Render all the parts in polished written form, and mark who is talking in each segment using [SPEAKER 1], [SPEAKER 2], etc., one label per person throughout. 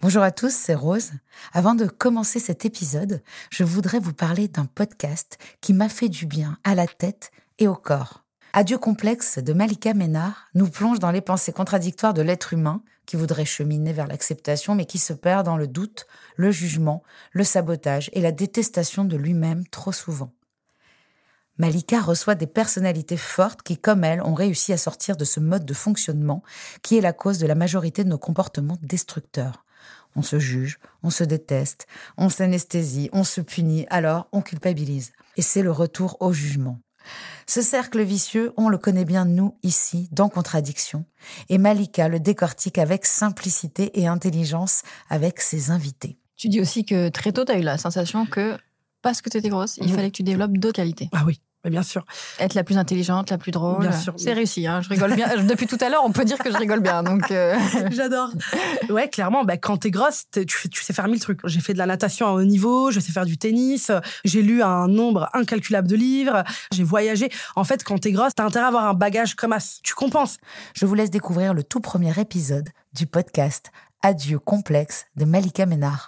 [SPEAKER 1] Bonjour à tous, c'est Rose. Avant de commencer cet épisode, je voudrais vous parler d'un podcast qui m'a fait du bien à la tête et au corps. Adieu complexe de Malika Ménard nous plonge dans les pensées contradictoires de l'être humain qui voudrait cheminer vers l'acceptation mais qui se perd dans le doute, le jugement, le sabotage et la détestation de lui-même trop souvent. Malika reçoit des personnalités fortes qui, comme elle, ont réussi à sortir de ce mode de fonctionnement qui est la cause de la majorité de nos comportements destructeurs. On se juge, on se déteste, on s'anesthésie, on se punit, alors on culpabilise. Et c'est le retour au jugement. Ce cercle vicieux, on le connaît bien nous, ici, dans Contradiction. Et Malika le décortique avec simplicité et intelligence avec ses invités.
[SPEAKER 2] Tu dis aussi que très tôt, tu as eu la sensation que, parce que tu étais grosse, il fallait que tu développes d'autres qualités.
[SPEAKER 3] Ah oui, bien sûr.
[SPEAKER 2] Être la plus intelligente, la plus drôle.
[SPEAKER 3] Bien sûr.
[SPEAKER 2] C'est réussi, hein, je rigole bien. Depuis tout à l'heure, on peut dire que je rigole bien. Donc
[SPEAKER 3] J'adore. Ouais, clairement, quand t'es grosse, tu sais faire 1000 trucs. J'ai fait de la natation à haut niveau, je sais faire du tennis, j'ai lu un nombre incalculable de livres, j'ai voyagé. En fait, quand t'es grosse, t'as intérêt à avoir un bagage comme as. Tu compenses.
[SPEAKER 1] Je vous laisse découvrir le tout premier épisode du podcast Adieu complexe de Malika Ménard.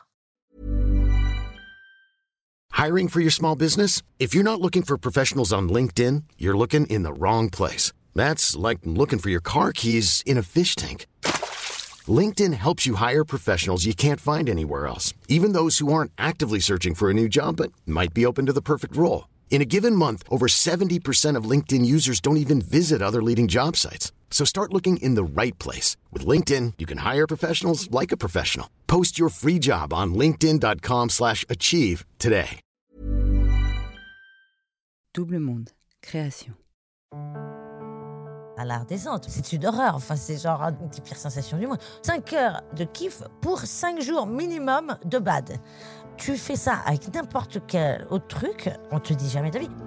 [SPEAKER 4] Hiring for your small business? If you're not looking for professionals on LinkedIn, you're looking in the wrong place. That's like looking for your car keys in a fish tank. LinkedIn helps you hire professionals you can't find anywhere else, even those who aren't actively searching for a new job but might be open to the perfect role. In a given month, over 70% of LinkedIn users don't even visit other leading job sites. So start looking in the right place. With LinkedIn, you can hire professionals like a professional. Post your free job on linkedin.com/achieve today.
[SPEAKER 5] Double Monde, création.
[SPEAKER 6] À la redescente, c'est une horreur. Enfin, c'est genre une des pires sensations du monde. 5 heures de kiff pour 5 jours minimum de bad. Tu fais ça avec n'importe quel autre truc, on te dit jamais de vie.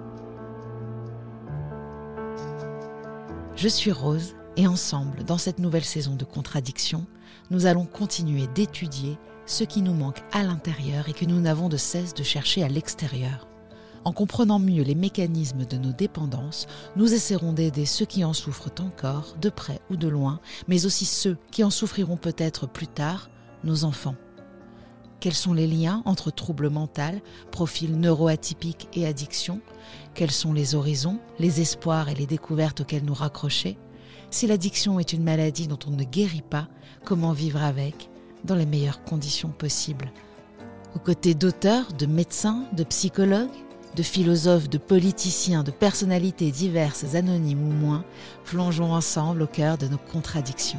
[SPEAKER 1] Je suis Rose et ensemble, dans cette nouvelle saison de Contradiction, nous allons continuer d'étudier ce qui nous manque à l'intérieur et que nous n'avons de cesse de chercher à l'extérieur. En comprenant mieux les mécanismes de nos dépendances, nous essaierons d'aider ceux qui en souffrent encore, de près ou de loin, mais aussi ceux qui en souffriront peut-être plus tard, nos enfants. Quels sont les liens entre troubles mentaux, profils neuroatypiques et addiction ? Quels sont les horizons, les espoirs et les découvertes auxquels nous raccrocher ? Si l'addiction est une maladie dont on ne guérit pas, comment vivre avec, dans les meilleures conditions possibles ? Aux côtés d'auteurs, de médecins, de psychologues, de philosophes, de politiciens, de personnalités diverses, anonymes ou moins, plongeons ensemble au cœur de nos contradictions.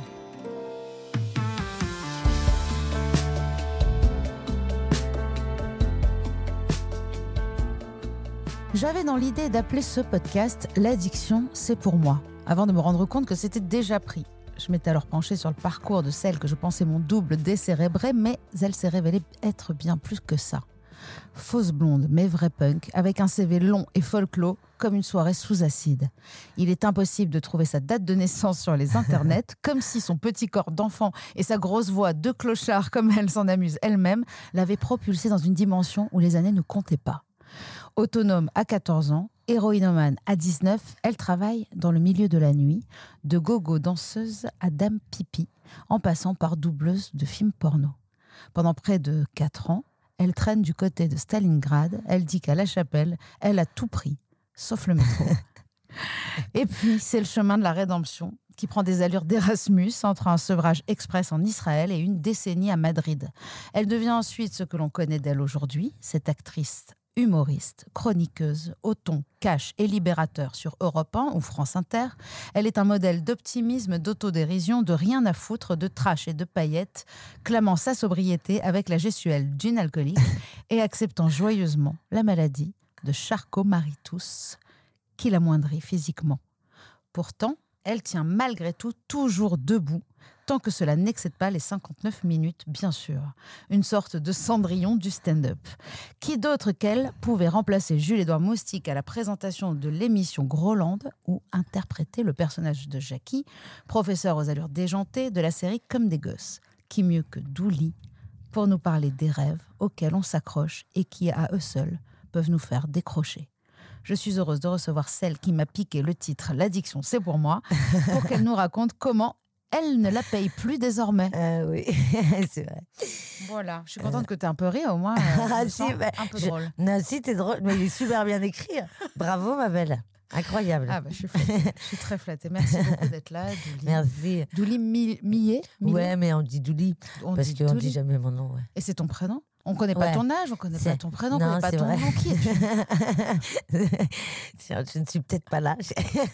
[SPEAKER 1] J'avais dans l'idée d'appeler ce podcast « L'addiction, c'est pour moi », avant de me rendre compte que c'était déjà pris. Je m'étais alors penchée sur le parcours de celle que je pensais mon double décérébrée, mais elle s'est révélée être bien plus que ça. Fausse blonde, mais vraie punk, avec un CV long et folklore, comme une soirée sous acide. Il est impossible de trouver sa date de naissance sur les internets, comme si son petit corps d'enfant et sa grosse voix de clochard, comme elle s'en amuse elle-même, l'avaient propulsée dans une dimension où les années ne comptaient pas. Autonome à 14 ans, héroïnomane à 19, elle travaille dans le milieu de la nuit, de gogo danseuse à dame pipi, en passant par doubleuse de films porno. Pendant près de 4 ans, elle traîne du côté de Stalingrad, elle dit qu'à La Chapelle, elle a tout pris, sauf le métro. Et puis, c'est le chemin de la rédemption, qui prend des allures d'Erasmus entre un sevrage express en Israël et une décennie à Madrid. Elle devient ensuite ce que l'on connaît d'elle aujourd'hui, cette actrice humoriste, chroniqueuse, au ton cash et libérateur sur Europe 1 ou France Inter. Elle est un modèle d'optimisme, d'autodérision, de rien à foutre, de trash et de paillettes, clamant sa sobriété avec la gestuelle d'une alcoolique et acceptant joyeusement la maladie de Charcot-Marie-Tooth, qui l'amoindrit physiquement. Pourtant, elle tient malgré tout toujours debout, tant que cela n'excède pas les 59 minutes, bien sûr. Une sorte de Cendrillon du stand-up. Qui d'autre qu'elle pouvait remplacer Jules-Édouard Moustique à la présentation de l'émission Groland ou interpréter le personnage de Jackie, professeur aux allures déjantées de la série Comme des gosses. Qui mieux que Douli pour nous parler des rêves auxquels on s'accroche et qui, à eux seuls, peuvent nous faire décrocher. Je suis heureuse de recevoir celle qui m'a piqué le titre « L'addiction, c'est pour moi » pour qu'elle nous raconte comment elle ne la paye plus désormais.
[SPEAKER 6] Oui, c'est vrai.
[SPEAKER 1] Voilà, je suis contente que tu aies un peu ri, au moins.
[SPEAKER 6] Ah,
[SPEAKER 1] Je
[SPEAKER 6] si,
[SPEAKER 1] me sens
[SPEAKER 6] bah,
[SPEAKER 1] un peu drôle.
[SPEAKER 6] Non, si, t'es drôle, mais il est super bien écrit. Bravo, ma belle. Incroyable.
[SPEAKER 1] Ah, bah, je suis flattée. Je suis très flattée. Merci beaucoup d'être là, Douli.
[SPEAKER 6] Merci.
[SPEAKER 1] Douli Millet.
[SPEAKER 6] Ouais, mais on dit Douli. Parce qu'on ne
[SPEAKER 1] Douli.
[SPEAKER 6] dit jamais mon nom. Ouais.
[SPEAKER 1] Et c'est ton prénom? On ne connaît pas
[SPEAKER 6] Ouais.
[SPEAKER 1] ton âge, on ne connaît pas ton prénom, on ne
[SPEAKER 6] Non,
[SPEAKER 1] connaît pas
[SPEAKER 6] c'est
[SPEAKER 1] ton
[SPEAKER 6] vrai.
[SPEAKER 1] nom. Qui es-tu?
[SPEAKER 6] Je ne suis peut-être pas là.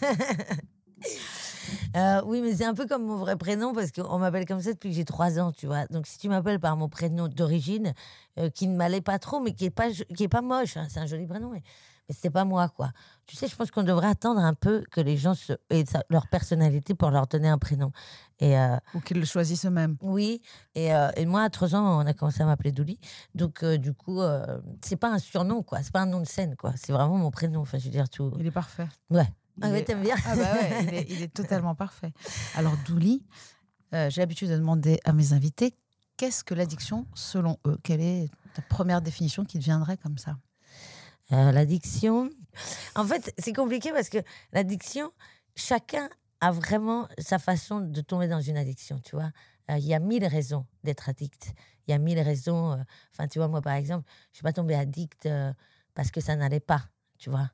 [SPEAKER 6] Oui, mais c'est un peu comme mon vrai prénom parce qu'on m'appelle comme ça depuis que j'ai 3 ans, tu vois. Donc si tu m'appelles par mon prénom d'origine, qui ne m'allait pas trop, mais qui est pas moche, hein, c'est un joli prénom, mais c'est pas moi, quoi. Tu sais, je pense qu'on devrait attendre un peu que les gens aient leur personnalité pour leur donner un prénom.
[SPEAKER 1] Ou qu'ils le choisissent eux-mêmes.
[SPEAKER 6] Oui, et moi, à 3 ans, on a commencé à m'appeler Douli. Donc, du coup, c'est pas un surnom, quoi. C'est pas un nom de scène, quoi. C'est vraiment mon prénom. Enfin, je veux dire tout.
[SPEAKER 1] Il est parfait.
[SPEAKER 6] Ouais.
[SPEAKER 1] Il
[SPEAKER 6] T'aimes bien?
[SPEAKER 1] Ah bah ouais, il est totalement parfait. Alors Douli, j'ai l'habitude de demander à mes invités, qu'est-ce que l'addiction selon eux? Quelle est ta première définition qui te viendrait comme ça?
[SPEAKER 6] L'addiction, en fait, c'est compliqué parce que l'addiction, chacun a vraiment sa façon de tomber dans une addiction, tu vois. Il y a 1000 raisons d'être addict. Il y a 1000 raisons. Enfin, tu vois, moi, par exemple, je suis pas tombée addict parce que ça n'allait pas, tu vois.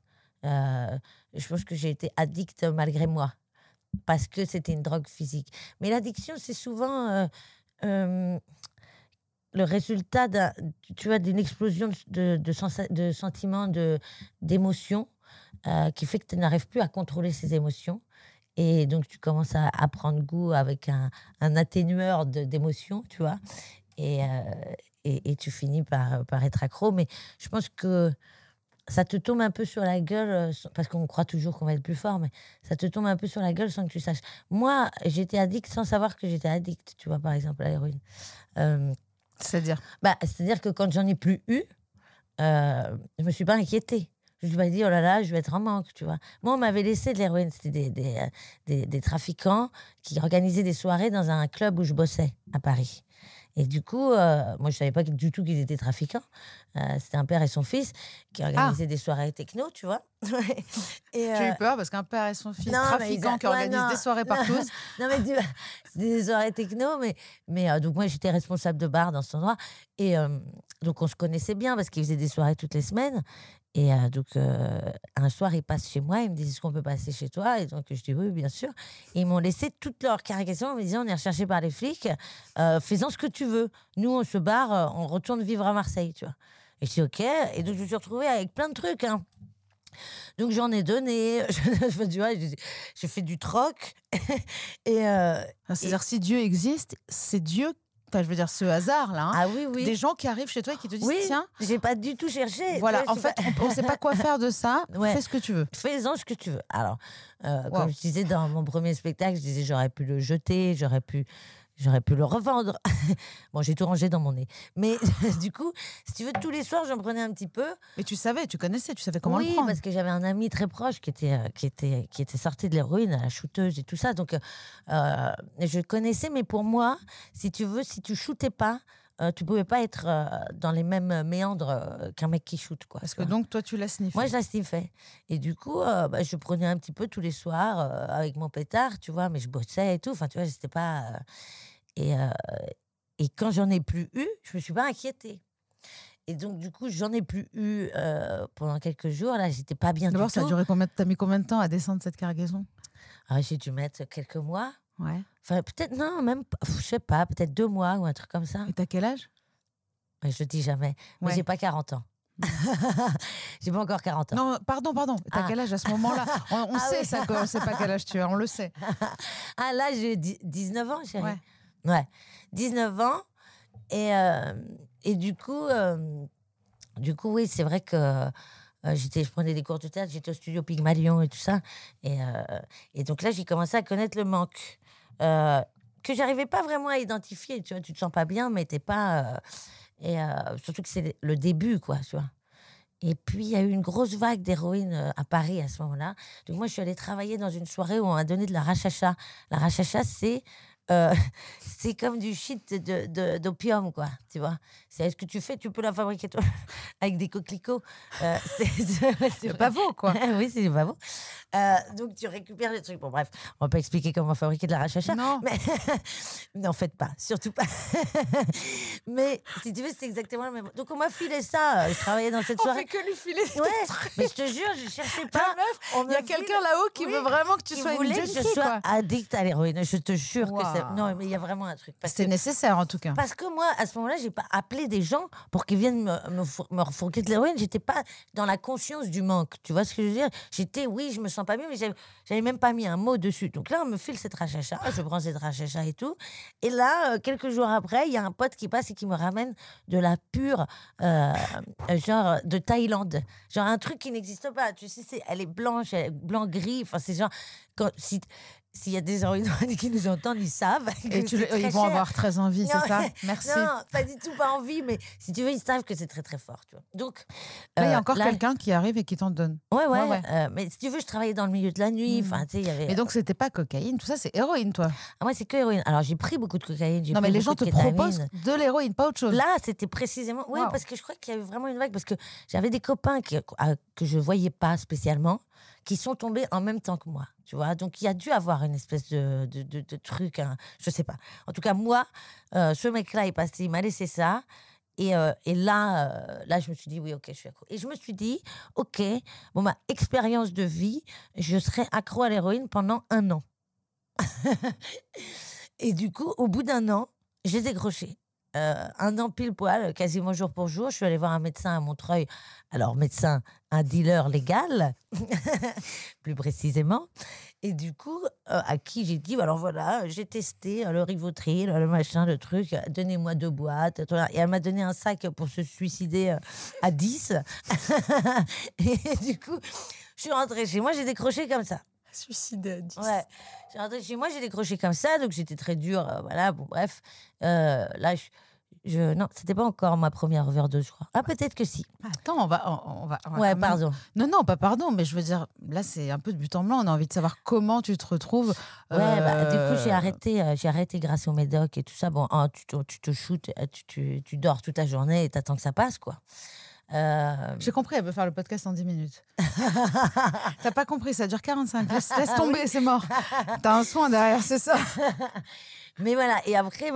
[SPEAKER 6] Je pense que j'ai été addict malgré moi parce que c'était une drogue physique. Mais l'addiction, c'est souvent le résultat d'une explosion de sentiments, d'émotions qui fait que tu n'arrives plus à contrôler ces émotions. Et donc, tu commences à prendre goût avec un atténueur d'émotions, tu vois. Et tu finis par être accro. Mais je pense que ça te tombe un peu sur la gueule, parce qu'on croit toujours qu'on va être plus fort, mais ça te tombe un peu sur la gueule sans que tu saches. Moi, j'étais addict sans savoir que j'étais addict, tu vois, par exemple, à l'héroïne.
[SPEAKER 1] C'est-à-dire?
[SPEAKER 6] C'est-à-dire que quand j'en ai plus eu, je me suis pas inquiétée. Je me suis pas dit, oh là là, je vais être en manque, tu vois. Moi, on m'avait laissé de l'héroïne. C'était des trafiquants qui organisaient des soirées dans un club où je bossais, à Paris. Et du coup, moi, je savais pas du tout qu'ils étaient trafiquants. C'était un père et son fils qui organisaient des soirées techno, tu vois.
[SPEAKER 1] J'ai eu peur parce qu'un père et son fils trafiquants qui organisent des soirées partout.
[SPEAKER 6] Non, mais c'était des soirées techno, mais donc moi, j'étais responsable de bar dans cet endroit. Et donc, on se connaissait bien parce qu'ils faisaient des soirées toutes les semaines. Et donc, un soir, ils passent chez moi, ils me disent, est-ce qu'on peut passer chez toi? Et donc, je dis, oui, bien sûr. Et ils m'ont laissé toute leur cargaison en me disant, on est recherché par les flics, fais-en ce que tu veux. Nous, on se barre, on retourne vivre à Marseille, tu vois. Et je dis, ok. Et donc, je me suis retrouvée avec plein de trucs, hein. Donc, j'en ai donné, tu vois, j'ai fait du troc.
[SPEAKER 1] C'est-à-dire, si Dieu existe, c'est Dieu. Enfin, je veux dire, ce hasard-là. Hein,
[SPEAKER 6] ah oui, oui.
[SPEAKER 1] Des gens qui arrivent chez toi et qui te disent,
[SPEAKER 6] oui,
[SPEAKER 1] tiens.
[SPEAKER 6] J'ai pas du tout cherché.
[SPEAKER 1] Voilà, en fait, on ne sait pas quoi faire de ça. Ouais. Fais ce que tu veux.
[SPEAKER 6] Fais-en ce que tu veux. Alors, comme je disais dans mon premier spectacle, je disais, j'aurais pu le jeter, j'aurais pu le revendre. Bon, j'ai tout rangé dans mon nez. Mais du coup, si tu veux, tous les soirs, j'en prenais un petit peu.
[SPEAKER 1] Mais tu savais, tu connaissais, tu savais comment le prendre.
[SPEAKER 6] Oui, parce que j'avais un ami très proche qui était sorti de l'héroïne, à la shooteuse et tout ça. Donc, je connaissais, mais pour moi, si tu veux, si tu shootais pas, tu pouvais pas être dans les mêmes méandres qu'un mec qui shoot, quoi.
[SPEAKER 1] Parce que donc, toi, tu l'as sniffé.
[SPEAKER 6] Moi, je la sniffais. Et du coup, je prenais un petit peu tous les soirs avec mon pétard, tu vois, mais je bossais et tout. Enfin, tu vois, c'était pas... Et quand j'en ai plus eu, je me suis pas inquiétée. Et donc, du coup, j'en ai plus eu pendant quelques jours. Là, j'étais pas bien du tout.
[SPEAKER 1] D'abord, ça a duré t'as mis combien de temps à descendre cette cargaison?
[SPEAKER 6] J'ai dû mettre quelques mois.
[SPEAKER 1] Ouais.
[SPEAKER 6] Enfin, peut-être, non, même, je sais pas, peut-être 2 mois ou un truc comme ça.
[SPEAKER 1] Et t'as quel âge?
[SPEAKER 6] Je le dis jamais. Mais j'ai pas 40 ans. J'ai pas encore 40 ans.
[SPEAKER 1] Non, pardon. T'as quel âge à ce moment-là? On sait ça, on sait pas quel âge tu as, on le sait.
[SPEAKER 6] Ah, là, j'ai 19 ans, chérie. Ouais. 19 ans. Et du coup, oui, c'est vrai que je prenais des cours de théâtre, j'étais au studio Pygmalion et tout ça. Et donc là, j'ai commencé à connaître le manque. Que j'arrivais pas vraiment à identifier. Tu vois, tu te sens pas bien, mais t'es pas... surtout que c'est le début, quoi, tu vois. Et puis, il y a eu une grosse vague d'héroïne à Paris à ce moment-là. Donc moi, je suis allée travailler dans une soirée où on m'a donné de la rachacha. La rachacha, c'est c'est comme du shit d'opium, quoi, tu vois. C'est ce que tu fais, tu peux la fabriquer toi, avec des coquelicots.
[SPEAKER 1] C'est pas beau, quoi.
[SPEAKER 6] Oui, c'est pas beau. Donc, tu récupères les trucs. Bon, bref, on va pas expliquer comment fabriquer de la rachacha.
[SPEAKER 1] Non.
[SPEAKER 6] Mais n'en faites pas, surtout pas. Mais si tu veux, c'est exactement le même. Donc, on m'a filé ça. Je travaillais dans cette soirée.
[SPEAKER 1] que lui filer des
[SPEAKER 6] Ouais,
[SPEAKER 1] trucs.
[SPEAKER 6] mais je te jure, je cherchais pas.
[SPEAKER 1] Ah, meuf, il y a quelqu'un là-haut qui veut vraiment que tu
[SPEAKER 6] qui
[SPEAKER 1] sois une
[SPEAKER 6] voulait
[SPEAKER 1] junkie,
[SPEAKER 6] que je sois
[SPEAKER 1] quoi.
[SPEAKER 6] addict à l'héroïne. Je te jure que c'est.
[SPEAKER 1] Waouh.
[SPEAKER 6] Non, mais il y a vraiment un truc.
[SPEAKER 1] C'était nécessaire, en tout cas.
[SPEAKER 6] Parce que moi, à ce moment-là, j'ai pas appelé des gens pour qu'ils viennent me refourguer de l'héroïne. J'étais pas dans la conscience du manque. Tu vois ce que je veux dire? J'étais, oui, je me sens pas bien, mais j'avais même pas mis un mot dessus. Donc là, on me file cette rachacha, je prends cette rachacha et tout. Et là, quelques jours après, il y a un pote qui passe et qui me ramène de la pure, genre de Thaïlande. Genre un truc qui n'existe pas. Tu sais, elle est blanche, blanc-gris. Enfin, c'est genre. S'il y a des héroïnes qui nous entendent, ils savent.
[SPEAKER 1] Et ils vont avoir très envie, c'est ça? Merci.
[SPEAKER 6] Non, pas du tout, pas envie, mais si tu veux, ils savent que c'est très très fort. Tu vois. Donc,
[SPEAKER 1] là, il y a encore quelqu'un qui arrive et qui t'en donne.
[SPEAKER 6] Ouais. Mais si tu veux, je travaillais dans le milieu de la nuit. Enfin, tu sais, il y avait.
[SPEAKER 1] Mais donc, c'était pas cocaïne, tout ça, c'est héroïne, toi?
[SPEAKER 6] Ah, moi, c'est que héroïne. Alors, j'ai pris beaucoup de cocaïne.
[SPEAKER 1] Non, mais les gens te proposent de l'héroïne, pas autre chose.
[SPEAKER 6] Là, c'était précisément. Oui,
[SPEAKER 1] Wow.
[SPEAKER 6] parce que je crois qu'il y avait vraiment une vague. Parce que j'avais des copains que je voyais pas spécialement, qui sont tombés en même temps que moi. Tu vois, donc il y a dû avoir une espèce de truc, hein, je sais pas. En tout cas, moi, ce mec-là est passé, il m'a laissé ça. Et là, je me suis dit, oui, ok, je suis accro. Et je me suis dit, ok, bon, ma expérience de vie, je serai accro à l'héroïne pendant 1 an. Et du coup, au bout d'1 an, j'ai décroché. 1 an pile poil, quasiment jour pour jour. Je suis allée voir un médecin à Montreuil. Alors, médecin, un dealer légal, plus précisément. Et du coup, à qui j'ai dit, alors voilà, j'ai testé le Rivotril, le machin, le truc, donnez-moi 2 boîtes. Et elle m'a donné un sac pour se suicider à 10. Et du coup, je suis rentrée chez moi, j'ai décroché comme ça.
[SPEAKER 1] Suicidé à 10.
[SPEAKER 6] Ouais. Je suis rentrée chez moi, j'ai décroché comme ça, donc j'étais très dure. Voilà, bon, bref. Là, non, c'était pas encore ma première overdose, je crois. Ah, peut-être que si.
[SPEAKER 1] Attends, on va
[SPEAKER 6] Ouais,
[SPEAKER 1] quand même-
[SPEAKER 6] pardon.
[SPEAKER 1] Non, pas pardon, mais je veux dire, là, c'est un peu de but en blanc. On a envie de savoir comment tu te retrouves.
[SPEAKER 6] Ouais, du coup, j'ai arrêté grâce au médoc et tout ça. Bon, tu te shootes, tu dors toute la journée et t'attends que ça passe, quoi.
[SPEAKER 1] J'ai compris, elle veut faire le podcast en 10 minutes. T'as pas compris, ça dure 45. Laisse tomber, c'est mort. T'as un soin derrière, c'est ça.
[SPEAKER 6] Mais voilà, et après,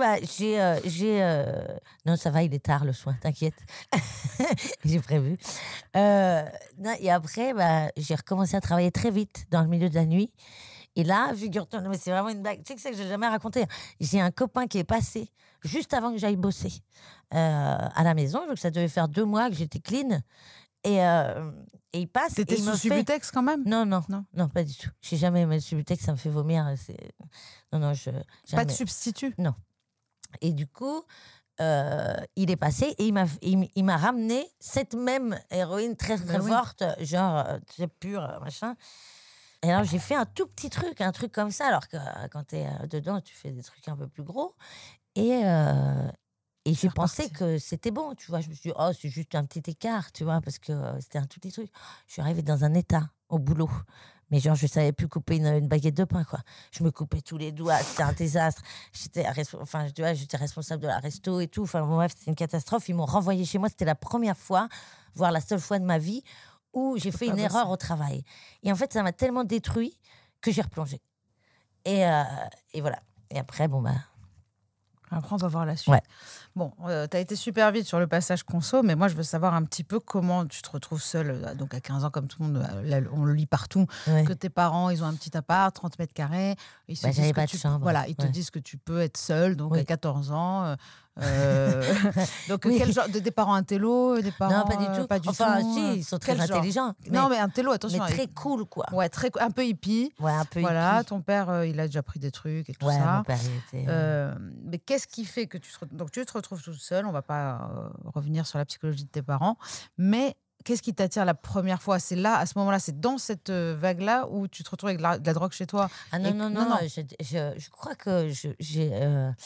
[SPEAKER 6] non, ça va, il est tard le soin, t'inquiète. J'ai prévu. Non, et après, j'ai recommencé à travailler très vite dans le milieu de la nuit. Et là, figure-toi, non, mais c'est vraiment une blague. Tu sais que ça que j'ai jamais raconté. J'ai un copain qui est passé juste avant que j'aille bosser à la maison. Donc ça devait faire 2 mois que j'étais clean. Et il passe.
[SPEAKER 1] T'étais
[SPEAKER 6] et il me
[SPEAKER 1] sous
[SPEAKER 6] fait...
[SPEAKER 1] Subutex quand même?
[SPEAKER 6] Non, pas du tout. J'ai jamais aimé le Subutex, ça me fait vomir. Non,
[SPEAKER 1] Pas de substitut?
[SPEAKER 6] Non. Et du coup, il est passé et il m'a ramené cette même héroïne très forte, genre très pure, machin. Et alors, j'ai fait un tout petit truc, un truc comme ça, alors que quand t'es dedans, tu fais des trucs un peu plus gros. Et j'ai pensé que c'était bon, tu vois. Je me suis dit, oh, c'est juste un petit écart, tu vois, parce que c'était un tout petit truc. Je suis arrivée dans un état au boulot. Mais genre, je savais plus couper une baguette de pain, quoi. Je me coupais tous les doigts, c'était un désastre. J'étais responsable de la resto et tout. Enfin, bon, bref, c'était une catastrophe. Ils m'ont renvoyée chez moi. C'était la première fois, voire la seule fois de ma vie, où j'ai fait une erreur au travail. Et en fait, ça m'a tellement détruit que j'ai replongé. Et voilà. Et après,
[SPEAKER 1] Après, on va voir la suite.
[SPEAKER 6] Ouais.
[SPEAKER 1] Bon, t'as été super vite sur le passage conso, mais moi, je veux savoir un petit peu comment tu te retrouves seule, donc à 15 ans, comme tout le monde, on le lit partout,
[SPEAKER 6] Ouais.
[SPEAKER 1] que tes parents, ils ont un petit appart, 30 mètres carrés. Ils se disent
[SPEAKER 6] j'avais
[SPEAKER 1] que
[SPEAKER 6] pas de chambre.
[SPEAKER 1] Voilà, ils te
[SPEAKER 6] Ouais.
[SPEAKER 1] disent que tu peux être seule, donc
[SPEAKER 6] Oui.
[SPEAKER 1] à 14 ans. Donc,
[SPEAKER 6] Oui.
[SPEAKER 1] quel genre des parents intello, des parents
[SPEAKER 6] Non, pas du tout.
[SPEAKER 1] pas du
[SPEAKER 6] Enfin,
[SPEAKER 1] tout,
[SPEAKER 6] si, ils sont très
[SPEAKER 1] quel genre?
[SPEAKER 6] intelligents.
[SPEAKER 1] Non, mais intello, attention.
[SPEAKER 6] mais très cool, quoi.
[SPEAKER 1] Ouais, un peu hippie.
[SPEAKER 6] Ouais, un peu
[SPEAKER 1] Voilà,
[SPEAKER 6] hippie.
[SPEAKER 1] ton père, il a déjà pris des trucs et tout
[SPEAKER 6] Ouais,
[SPEAKER 1] ça.
[SPEAKER 6] mon père, il était...
[SPEAKER 1] Mais qu'est-ce qui fait que donc tu te retrouves toute seule? On va pas revenir sur la psychologie de tes parents, mais qu'est-ce qui t'attire la première fois? C'est là, à ce moment-là, c'est dans cette vague-là où tu te retrouves avec de la drogue chez toi?
[SPEAKER 6] Ah non,
[SPEAKER 1] Et-
[SPEAKER 6] non. Je crois que j'ai...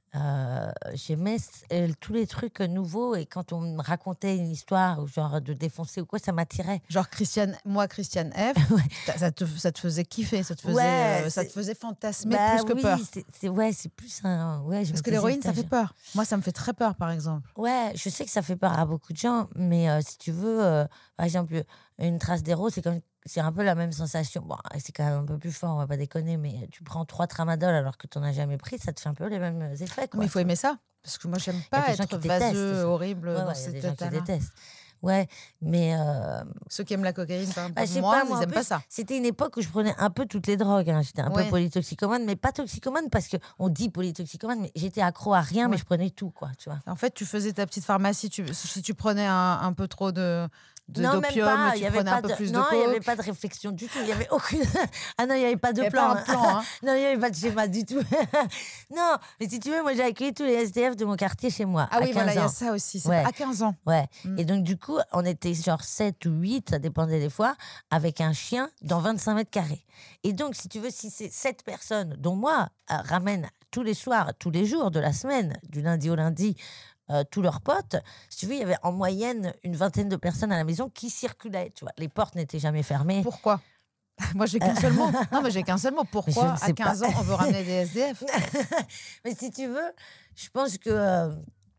[SPEAKER 6] j'aimais tous les trucs nouveaux et quand on me racontait une histoire ou genre de défoncer ou quoi, ça m'attirait.
[SPEAKER 1] Genre Christiane F, ça te faisait kiffer, ça te faisait fantasmer plus que peur.
[SPEAKER 6] C'est plus un... Ouais,
[SPEAKER 1] parce que l'héroïne, ça fait peur. Moi, ça me fait très peur, par exemple.
[SPEAKER 6] Ouais, je sais que ça fait peur à beaucoup de gens, mais si tu veux, par exemple, une trace d'héros, c'est un peu la même sensation. Bon, c'est quand même un peu plus fort, on va pas déconner, mais tu prends 3 tramadol alors que tu n'en as jamais pris, ça te fait un peu les mêmes effets. Quoi,
[SPEAKER 1] mais il faut aimer ça, parce que moi, j'aime pas être vaseux, horrible dans
[SPEAKER 6] ces
[SPEAKER 1] états-là.
[SPEAKER 6] Il y a des gens qui détestent. Ouais, mais...
[SPEAKER 1] Ceux qui aiment la cocaïne, par exemple, moi, ils n'aiment pas ça.
[SPEAKER 6] C'était une époque où je prenais un peu toutes les drogues. Hein. J'étais un peu polytoxicomane, mais pas toxicomane parce qu'on dit polytoxicomane, mais j'étais accro à rien, mais je prenais tout, quoi, tu vois.
[SPEAKER 1] En fait, tu faisais ta petite pharmacie. Si tu prenais un peu trop d'opium, tu prenais un peu plus de coke.
[SPEAKER 6] Non, il n'y avait pas de réflexion du tout. Il n'y avait aucune... Ah non, il n'y avait pas de plan.
[SPEAKER 1] Pas un plan, hein.
[SPEAKER 6] Non, il n'y avait pas de schéma du tout. Non, mais si tu veux, moi, j'ai accueilli tous les SDF de mon quartier chez moi.
[SPEAKER 1] Ah oui, voilà, il y a ça aussi. C'est à 15 ans.
[SPEAKER 6] Ouais. Et donc, du coup, on était genre 7 ou 8, ça dépendait des fois, avec un chien dans 25 mètres carrés. Et donc, si tu veux, si c'est 7 personnes, dont moi, ramènent tous les soirs, tous les jours de la semaine, du lundi au lundi, tous leurs potes, si tu veux, il y avait en moyenne une 20aine de personnes à la maison qui circulaient. Tu vois, les portes n'étaient jamais fermées.
[SPEAKER 1] Pourquoi ? Moi, j'ai qu'un seul mot. Non, mais j'ai qu'un seul mot. Pourquoi, à 15 ans, on veut ramener des SDF ?
[SPEAKER 6] Mais si tu veux, je pense que...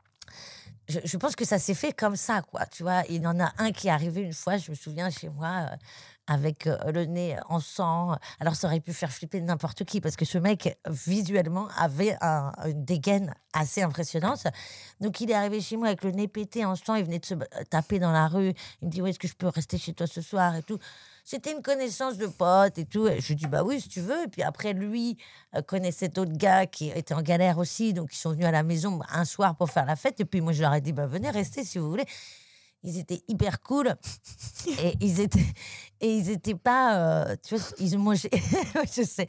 [SPEAKER 6] Je pense que ça s'est fait comme ça, quoi. Tu vois, il y en a un qui est arrivé une fois, je me souviens, chez moi, avec le nez en sang. Alors, ça aurait pu faire flipper n'importe qui, parce que ce mec, visuellement, avait une dégaine assez impressionnante. Donc, il est arrivé chez moi avec le nez pété en sang, il venait de se taper dans la rue. Il me dit, est-ce que je peux rester chez toi ce soir et tout. C'était une connaissance de pote et tout. Et je lui dis, bah oui, si tu veux. Et puis après, lui connaissait d'autres gars qui étaient en galère aussi. Donc, ils sont venus à la maison un soir pour faire la fête. Et puis, moi, je leur ai dit, bah venez, restez si vous voulez. Ils étaient hyper cool. Et ils étaient pas... tu vois, je sais.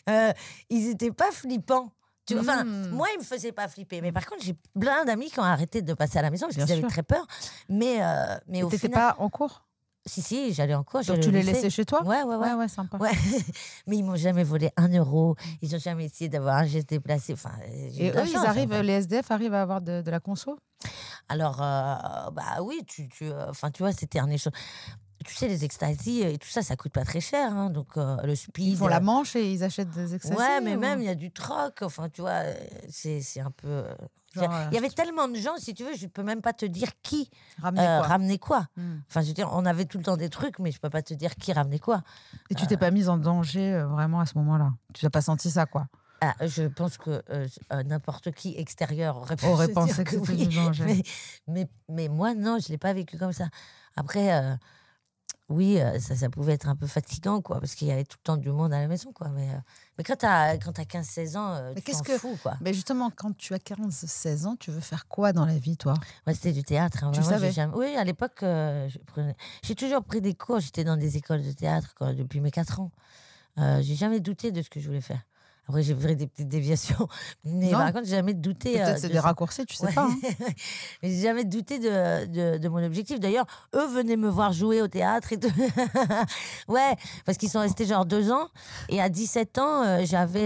[SPEAKER 6] Ils étaient pas flippants. Enfin, moi, ils me faisaient pas flipper. Mais par contre, j'ai plein d'amis qui ont arrêté de passer à la maison parce qu'ils avaient très peur. Mais au
[SPEAKER 1] t'étais
[SPEAKER 6] final...
[SPEAKER 1] pas en cours ?
[SPEAKER 6] Si, j'allais en cours.
[SPEAKER 1] Donc tu les laissais chez toi ?
[SPEAKER 6] Ouais,
[SPEAKER 1] sympa.
[SPEAKER 6] Ouais. Mais ils m'ont jamais volé 1 euro. Ils n'ont jamais essayé d'avoir un geste déplacé. Enfin,
[SPEAKER 1] et eux, les SDF arrivent à avoir de la conso ?
[SPEAKER 6] Alors, bah oui, tu vois, c'était un échange. Tu sais, les extasies et tout ça, ça coûte pas très cher. Hein, donc, le speed...
[SPEAKER 1] Ils font la manche et ils achètent des extasies ?
[SPEAKER 6] Ouais, mais même, il y a du troc. Enfin, tu vois, c'est un peu... Il y avait tellement de gens, si tu veux, je peux même pas te dire qui ramenait quoi. Enfin, je veux dire, on avait tout le temps des trucs, mais je peux pas te dire qui ramenait quoi.
[SPEAKER 1] Et tu t'es pas mise en danger vraiment à ce moment-là ? Tu n'as pas senti ça, quoi ?
[SPEAKER 6] Je pense que n'importe qui extérieur aurait
[SPEAKER 1] pensé que c'était du danger.
[SPEAKER 6] Mais moi, non, je l'ai pas vécu comme ça. Après... oui, ça pouvait être un peu fatigant, quoi, parce qu'il y avait tout le temps du monde à la maison, quoi. Mais quand t'as 15-16 ans, tu t'en fous, quoi.
[SPEAKER 1] Mais justement, quand tu as 15-16 ans, tu veux faire quoi dans la vie, toi ?
[SPEAKER 6] Ouais, c'était du théâtre. Hein,
[SPEAKER 1] tu savais ?
[SPEAKER 6] Oui, à l'époque, j'ai toujours pris des cours. J'étais dans des écoles de théâtre depuis mes 4 ans. J'ai jamais douté de ce que je voulais faire. Après, j'ai pris des petites déviations. Mais par contre, j'ai jamais douté.
[SPEAKER 1] Peut-être c'est des raccourcis, tu sais pas. Hein.
[SPEAKER 6] J'ai jamais douté de mon objectif. D'ailleurs, eux venaient me voir jouer au théâtre et tout. Ouais, parce qu'ils sont restés genre 2 ans. Et à 17 ans,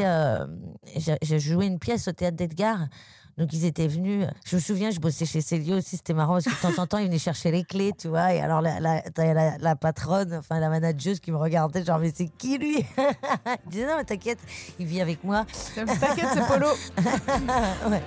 [SPEAKER 6] j'ai joué une pièce au théâtre d'Edgar. Donc, ils étaient venus. Je me souviens, je bossais chez Célio aussi. C'était marrant parce que de temps en temps, ils venaient chercher les clés, tu vois. Et alors, la patronne, enfin, la manageuse qui me regardait, genre, mais c'est qui lui ? Je disais, non, mais t'inquiète, il vit avec moi.
[SPEAKER 1] T'inquiète, c'est Polo.
[SPEAKER 6] Ouais.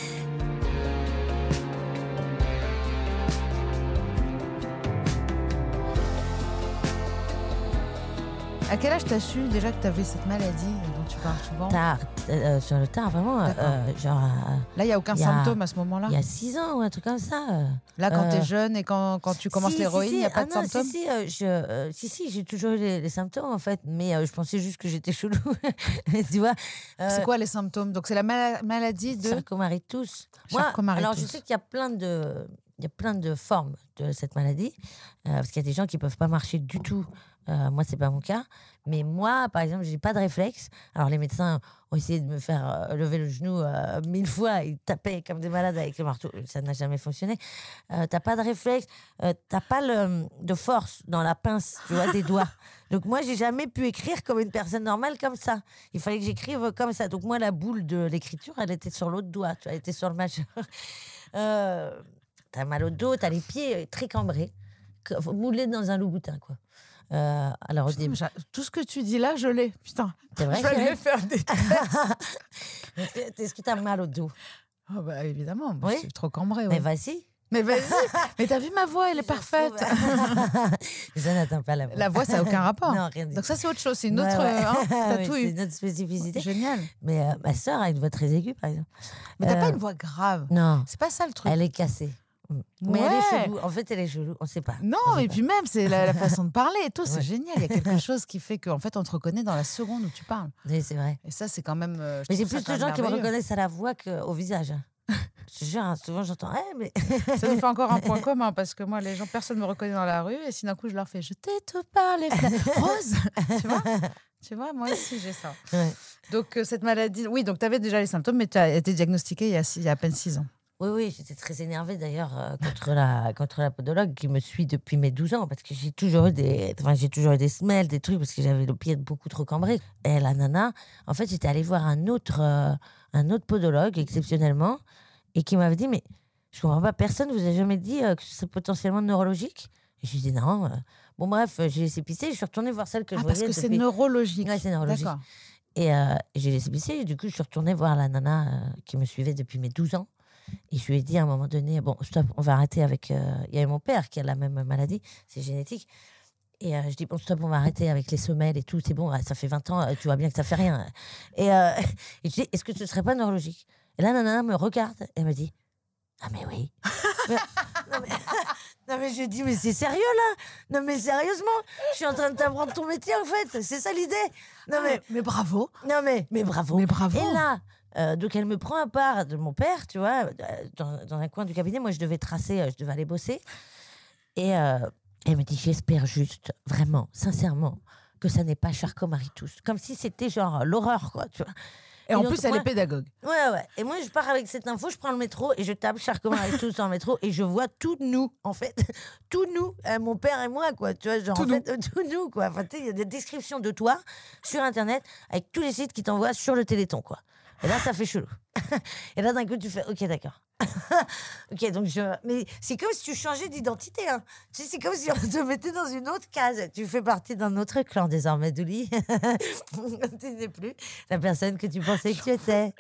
[SPEAKER 1] À quel âge t'as su déjà que t'avais cette maladie dont tu parles souvent ?
[SPEAKER 6] Tard, sur le tard, vraiment. Genre,
[SPEAKER 1] là, il n'y a aucun symptôme à ce moment-là ?
[SPEAKER 6] Il y a 6 ans ou un truc comme ça.
[SPEAKER 1] Là, quand t'es jeune et quand tu commences l'héroïne, il n'y a pas de symptômes ?
[SPEAKER 6] Si, j'ai toujours eu les symptômes, en fait. Mais je pensais juste que j'étais chelou. Tu vois,
[SPEAKER 1] c'est quoi les symptômes ? Donc, c'est la maladie de...
[SPEAKER 6] Charcot-Marie-Tooth. Alors, je sais qu'il y a plein de formes de cette maladie, parce qu'il y a des gens qui ne peuvent pas marcher du tout Moi, c'est pas mon cas. Mais moi, par exemple, j'ai pas de réflexe. Alors, les médecins ont essayé de me faire lever le genou 1000 fois. Ils tapaient comme des malades avec le marteau. Ça n'a jamais fonctionné. T'as pas de réflexe. T'as pas de force dans la pince, tu vois, des doigts. Donc, moi, j'ai jamais pu écrire comme une personne normale comme ça. Il fallait que j'écrive comme ça. Donc, moi, la boule de l'écriture, elle était sur l'autre doigt. Tu vois, elle était sur le majeur. T'as mal au dos, t'as les pieds très cambrés, moulés dans un Louboutin, quoi. Alors, au début...
[SPEAKER 1] Tout ce que tu dis là, je l'ai. Putain,
[SPEAKER 6] C'est vrai
[SPEAKER 1] je vais aller faire des tests.
[SPEAKER 6] Est-ce que t'as mal au dos?
[SPEAKER 1] Oh bah, évidemment, moi,
[SPEAKER 6] Oui.
[SPEAKER 1] je suis trop cambrée.
[SPEAKER 6] Mais
[SPEAKER 1] Ouais.
[SPEAKER 6] vas-y.
[SPEAKER 1] Mais vas-y. Mais t'as vu ma voix, elle est parfaite.
[SPEAKER 6] Ça n'atteint pas la voix.
[SPEAKER 1] La voix, ça n'a aucun rapport.
[SPEAKER 6] Non, rien du
[SPEAKER 1] Donc
[SPEAKER 6] tout.
[SPEAKER 1] ça, c'est autre chose. C'est une autre...
[SPEAKER 6] Ouais, ouais.
[SPEAKER 1] T'as
[SPEAKER 6] Oui,
[SPEAKER 1] tout
[SPEAKER 6] c'est
[SPEAKER 1] eu.
[SPEAKER 6] une autre spécificité.
[SPEAKER 1] Génial.
[SPEAKER 6] Mais ma sœur a une voix très aiguë, par exemple.
[SPEAKER 1] Mais t'as pas une voix grave.
[SPEAKER 6] Non,
[SPEAKER 1] C'est pas ça le truc.
[SPEAKER 6] elle est cassée. Mais elle est
[SPEAKER 1] Ouais.
[SPEAKER 6] chelou. En fait, elle est chelou. On sait pas.
[SPEAKER 1] Non,
[SPEAKER 6] On sait
[SPEAKER 1] et
[SPEAKER 6] pas.
[SPEAKER 1] puis même, c'est la façon de parler et tout. C'est
[SPEAKER 6] Ouais.
[SPEAKER 1] génial. Il y a quelque chose qui fait qu'en fait, on te reconnaît dans la seconde où tu parles.
[SPEAKER 6] Oui, c'est vrai.
[SPEAKER 1] Et ça, c'est quand même... je
[SPEAKER 6] Mais j'ai
[SPEAKER 1] trouve ça
[SPEAKER 6] plus
[SPEAKER 1] quand
[SPEAKER 6] de gens
[SPEAKER 1] même
[SPEAKER 6] qui me
[SPEAKER 1] merveilleux.
[SPEAKER 6] reconnaissent à la voix qu'au visage. Je te jure, hein, souvent j'entends mais
[SPEAKER 1] Ça nous fait encore un point commun parce que moi, les gens, personne ne me reconnaît dans la rue et si d'un coup je leur fais je t'ai tout parlé, Rose, tu vois, moi aussi j'ai ça.
[SPEAKER 6] Ouais.
[SPEAKER 1] Donc cette maladie, oui, donc tu avais déjà les symptômes, mais tu as été diagnostiquée il y a à peine 6 ans.
[SPEAKER 6] Oui, j'étais très énervée d'ailleurs contre la podologue qui me suit depuis mes 12 ans parce que j'ai toujours eu des semelles, des trucs parce que j'avais le pied beaucoup trop cambré. Et la nana, en fait, j'étais allée voir un autre podologue exceptionnellement et qui m'avait dit mais je comprends pas, personne vous a jamais dit que c'est potentiellement neurologique? Et je lui ai dit non. Bon bref, j'ai laissé pisser, je suis retournée voir celle que je
[SPEAKER 1] Parce
[SPEAKER 6] voyais
[SPEAKER 1] que c'est
[SPEAKER 6] depuis...
[SPEAKER 1] neurologique.
[SPEAKER 6] Ouais, c'est neurologique.
[SPEAKER 1] D'accord.
[SPEAKER 6] Et j'ai laissé pisser. Et du coup, je suis retournée voir la nana qui me suivait depuis mes 12 ans. Et je lui ai dit à un moment donné, bon, stop, on va arrêter avec... Il y avait mon père qui a la même maladie, c'est génétique. Et je dis, bon, stop, on va arrêter avec les semelles et tout, c'est bon, ça fait 20 ans, tu vois bien que ça fait rien. Et je dis, est-ce que ce serait pas neurologique? Et là, la nana me regarde et me dit, ah mais oui. Non mais je dis, mais c'est sérieux là? Non mais sérieusement, je suis en train de t'apprendre ton métier en fait, c'est ça l'idée. Non
[SPEAKER 1] Mais bravo.
[SPEAKER 6] non mais bravo.
[SPEAKER 1] Mais bravo.
[SPEAKER 6] Et là, donc elle me prend à part de mon père, tu vois, dans un coin du cabinet. Moi, je devais tracer, je devais aller bosser. Et elle me dit, j'espère juste, vraiment, sincèrement, que ça n'est pas Charcot-Marie-Tous. Comme si c'était genre l'horreur, quoi, tu vois.
[SPEAKER 1] Et en
[SPEAKER 6] donc,
[SPEAKER 1] plus, elle
[SPEAKER 6] moi-
[SPEAKER 1] est pédagogue.
[SPEAKER 6] Ouais. Et moi, je pars avec cette info, je prends le métro et je tape Charcot-Marie-Tous dans le métro et je vois tout nous, en fait. Tout nous, mon père et moi, quoi. Tu vois, genre,
[SPEAKER 1] Tout
[SPEAKER 6] en
[SPEAKER 1] nous.
[SPEAKER 6] fait, tout nous, quoi. Enfin, tu sais, il y a des descriptions de toi sur Internet avec tous les sites qui t'envoient sur le Téléthon, quoi. Et là, ça fait chelou. Et là, d'un coup, tu fais, ok, d'accord. Ok, donc mais c'est comme si tu changeais d'identité, hein. Tu sais, c'est comme si on te mettait dans une autre case. Tu fais partie d'un autre clan désormais, Douli. Tu n'es plus la personne que tu pensais que tu étais.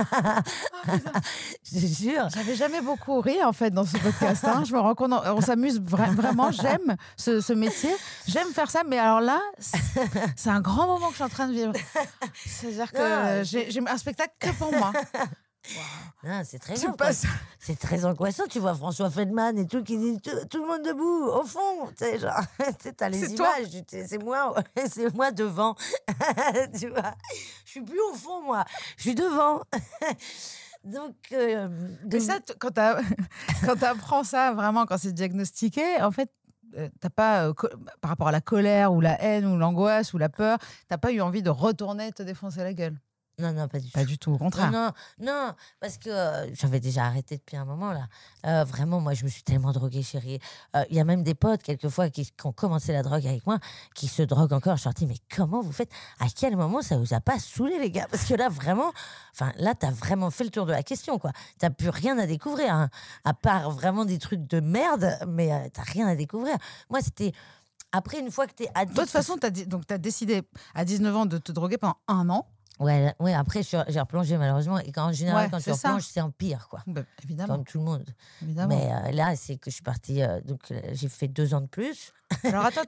[SPEAKER 6] Je te jure.
[SPEAKER 1] J'avais jamais beaucoup ri en fait dans ce podcast. Hein. Je me rends compte, on s'amuse vraiment. J'aime ce métier, j'aime faire ça. Mais alors là, c'est un grand moment que je suis en train de vivre. C'est-à-dire que
[SPEAKER 6] Non,
[SPEAKER 1] j'ai un spectacle que pour moi.
[SPEAKER 6] Non, c'est très
[SPEAKER 1] Tu
[SPEAKER 6] bien.
[SPEAKER 1] passes-
[SPEAKER 6] C'est très angoissant. Tu vois François Feldman et tout qui dit tout le monde debout, au fond. Tu sais, genre, tu sais, t'as les
[SPEAKER 1] C'est toi.
[SPEAKER 6] images. C'est moi devant. Tu vois, je suis plus au fond, moi. Je suis devant. Donc,
[SPEAKER 1] Mais ça, quand t'apprends ça vraiment, quand c'est diagnostiqué, en fait, t'as pas, par rapport à la colère ou la haine ou l'angoisse ou la peur, t'as pas eu envie de retourner te défoncer la gueule.
[SPEAKER 6] non, pas du tout.
[SPEAKER 1] Pas du tout, au contraire.
[SPEAKER 6] Non, parce que j'avais déjà arrêté depuis un moment là. Vraiment, moi, je me suis tellement droguée, chérie. Il y a même des potes, quelquefois, qui ont commencé la drogue avec moi, qui se droguent encore. Je leur dis, mais comment vous faites? À quel moment ça vous a pas saoulé, les gars? Parce que là, vraiment, là, t'as vraiment fait le tour de la question, quoi. T'as plus rien à découvrir, hein, à part vraiment des trucs de merde, mais t'as rien à découvrir. Moi, c'était... Après, une fois que t'es addict...
[SPEAKER 1] De toute façon, t'as décidé à 19 ans de te droguer pendant 1 an.
[SPEAKER 6] Ouais, après, j'ai replongé, malheureusement. Et en général,
[SPEAKER 1] Ouais,
[SPEAKER 6] quand tu
[SPEAKER 1] c'est ça.
[SPEAKER 6] replonges, c'est en pire, quoi.
[SPEAKER 1] Bah, évidemment.
[SPEAKER 6] Comme tout le monde.
[SPEAKER 1] évidemment.
[SPEAKER 6] Mais là, c'est que je suis partie. Donc, j'ai fait 2 ans de plus.
[SPEAKER 1] Alors attends,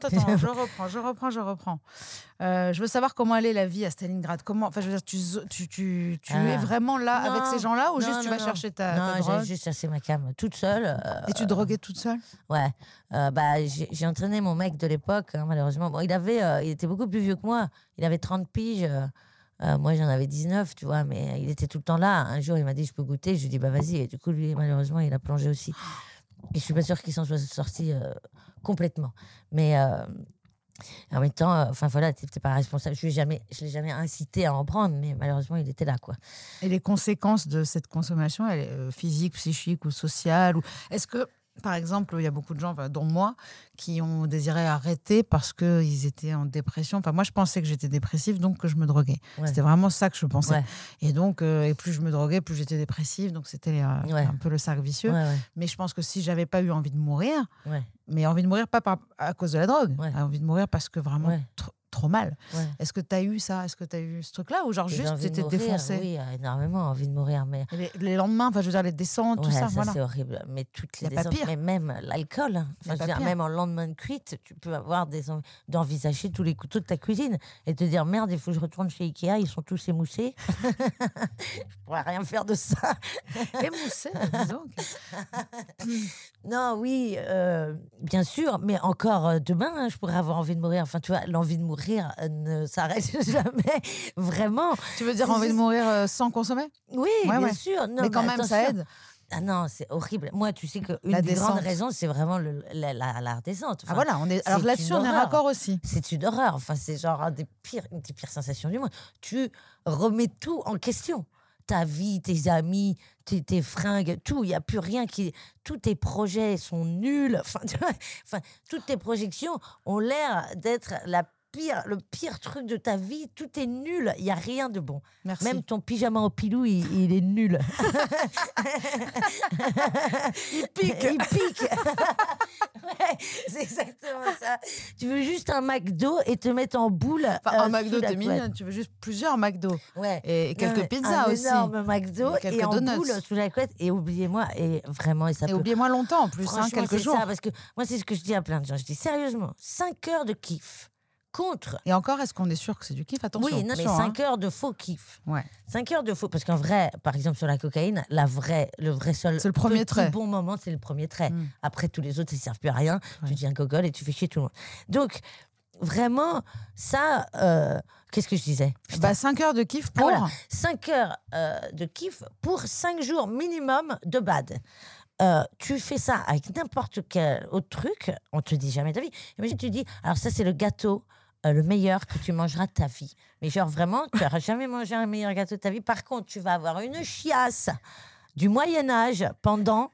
[SPEAKER 1] je reprends. Je veux savoir comment allait la vie à Stalingrad. Comment, enfin, je veux dire, tu es vraiment là
[SPEAKER 6] Non,
[SPEAKER 1] avec ces gens-là ou
[SPEAKER 6] non,
[SPEAKER 1] juste tu
[SPEAKER 6] non,
[SPEAKER 1] vas
[SPEAKER 6] non.
[SPEAKER 1] chercher ta
[SPEAKER 6] Non,
[SPEAKER 1] drogue
[SPEAKER 6] j'allais juste chercher ma cam toute seule.
[SPEAKER 1] et tu droguais toute seule?
[SPEAKER 6] Ouais. J'ai entraîné mon mec de l'époque, hein, malheureusement. Bon, il était beaucoup plus vieux que moi. Il avait 30 piges. Moi, j'en avais 19, tu vois, mais il était tout le temps là. Un jour, il m'a dit, je peux goûter. Je lui ai dit, bah vas-y. Et du coup, lui, malheureusement, il a plongé aussi. Et je suis pas sûre qu'il s'en soit sorti complètement. Mais En même temps, enfin voilà, t'es pas responsable. Je l'ai jamais incité à en prendre, mais malheureusement, il était là, quoi.
[SPEAKER 1] Et les conséquences de cette consommation, elle est physique, psychique ou sociale Est-ce que, par exemple, il y a beaucoup de gens, dont moi, qui ont désiré arrêter parce qu'ils étaient en dépression. Enfin, moi, je pensais que j'étais dépressive, donc que je me droguais.
[SPEAKER 6] Ouais.
[SPEAKER 1] C'était vraiment ça que je pensais.
[SPEAKER 6] Ouais.
[SPEAKER 1] Et donc, et plus je me droguais, plus j'étais dépressive. Donc, c'était un peu le cercle vicieux.
[SPEAKER 6] Ouais.
[SPEAKER 1] Mais je pense que si j'avais pas eu envie de mourir,
[SPEAKER 6] Ouais.
[SPEAKER 1] mais envie de mourir pas à cause de la drogue,
[SPEAKER 6] Ouais.
[SPEAKER 1] envie de mourir parce que vraiment trop mal.
[SPEAKER 6] Ouais.
[SPEAKER 1] Est-ce que tu as eu ça? Est-ce que tu as eu ce truc-là? Ou genre
[SPEAKER 6] J'ai
[SPEAKER 1] juste
[SPEAKER 6] envie de
[SPEAKER 1] t'étais
[SPEAKER 6] mourir,
[SPEAKER 1] défoncée?
[SPEAKER 6] Oui, énormément envie de mourir. Mais
[SPEAKER 1] Et les lendemains, enfin, je veux dire, les descentes, tout ça, voilà.
[SPEAKER 6] c'est horrible. Mais toutes les
[SPEAKER 1] Y a pas
[SPEAKER 6] descentes,
[SPEAKER 1] pire.
[SPEAKER 6] mais même l'alcool. Enfin,
[SPEAKER 1] Y a
[SPEAKER 6] je
[SPEAKER 1] pas
[SPEAKER 6] veux dire,
[SPEAKER 1] pire.
[SPEAKER 6] même en lendemain de cuite, tu peux avoir d'envisager tous les couteaux de ta cuisine et te dire merde, il faut que je retourne chez Ikea, ils sont tous émoussés. Je pourrais rien faire de ça.
[SPEAKER 1] Émoussée, dis donc.
[SPEAKER 6] Non, oui, bien sûr, mais encore demain, hein, je pourrais avoir envie de mourir. Enfin, tu vois, l'envie de mourir ne s'arrête jamais, vraiment.
[SPEAKER 1] Tu veux dire envie de mourir sans consommer?
[SPEAKER 6] Oui,
[SPEAKER 1] Ouais,
[SPEAKER 6] bien
[SPEAKER 1] ouais.
[SPEAKER 6] sûr. Non,
[SPEAKER 1] Mais quand même, ça
[SPEAKER 6] attention.
[SPEAKER 1] aide.
[SPEAKER 6] Ah non, c'est horrible. Moi, tu sais qu'une
[SPEAKER 1] La
[SPEAKER 6] des grandes
[SPEAKER 1] descente.
[SPEAKER 6] raisons, c'est vraiment la descente.
[SPEAKER 1] Ah
[SPEAKER 6] Enfin,
[SPEAKER 1] voilà, alors
[SPEAKER 6] c'est
[SPEAKER 1] là-dessus,
[SPEAKER 6] une
[SPEAKER 1] on est
[SPEAKER 6] horreur.
[SPEAKER 1] raccord aussi.
[SPEAKER 6] C'est une horreur. Enfin, c'est genre une des pires sensations du monde. Tu remets tout en question. Ta vie, tes amis, tes fringues, tout. Il n'y a plus rien qui... Tous tes projets sont nuls. Enfin, tu vois, toutes tes projections ont l'air d'être le pire truc de ta vie. Tout est nul. Il n'y a rien de bon.
[SPEAKER 1] Merci.
[SPEAKER 6] Même ton pyjama au pilou, il est nul.
[SPEAKER 1] Il pique.
[SPEAKER 6] Il pique. Ouais, c'est exactement ça. Tu veux juste un McDo et te mettre en boule.
[SPEAKER 1] Enfin, un
[SPEAKER 6] sous
[SPEAKER 1] McDo,
[SPEAKER 6] la
[SPEAKER 1] t'es
[SPEAKER 6] couette.
[SPEAKER 1] mignonne. Tu veux juste plusieurs McDo.
[SPEAKER 6] Ouais.
[SPEAKER 1] Et quelques pizzas aussi.
[SPEAKER 6] Un énorme McDo
[SPEAKER 1] Et quelques
[SPEAKER 6] et en
[SPEAKER 1] donuts.
[SPEAKER 6] boule sous la couette. Et oubliez-moi, et vraiment, et ça
[SPEAKER 1] Et
[SPEAKER 6] peut...
[SPEAKER 1] oubliez-moi longtemps en plus,
[SPEAKER 6] Franchement,
[SPEAKER 1] quelques
[SPEAKER 6] c'est
[SPEAKER 1] jours.
[SPEAKER 6] ça, parce que moi, c'est ce que je dis à plein de gens. Je dis sérieusement, 5 heures de kiff contre...
[SPEAKER 1] Et encore, est-ce qu'on est sûr que c'est du kiff? Attention.
[SPEAKER 6] Oui, non, mais
[SPEAKER 1] attention,
[SPEAKER 6] 5 heures de faux kiff.
[SPEAKER 1] Ouais.
[SPEAKER 6] 5 heures de faux. Parce qu'en vrai, par exemple, sur la cocaïne, le vrai seul
[SPEAKER 1] C'est le premier
[SPEAKER 6] petit
[SPEAKER 1] trait.
[SPEAKER 6] bon moment, c'est le premier trait.
[SPEAKER 1] Mm.
[SPEAKER 6] Après, tous les autres, ils ne servent plus à rien.
[SPEAKER 1] Ouais.
[SPEAKER 6] Tu deviens gogol et tu fais chier tout le monde. Donc, vraiment, ça... qu'est-ce que je disais?
[SPEAKER 1] 5 heures de kiff
[SPEAKER 6] Ah,
[SPEAKER 1] pour...
[SPEAKER 6] voilà. 5 heures de kiff pour 5 jours minimum de bad. Tu fais ça avec n'importe quel autre truc, on te dit jamais de ta vie. Imagine, tu dis, alors ça, c'est le gâteau le meilleur que tu mangeras de ta vie. Mais genre vraiment, tu n'auras jamais mangé un meilleur gâteau de ta vie. Par contre, tu vas avoir une chiasse du Moyen-Âge pendant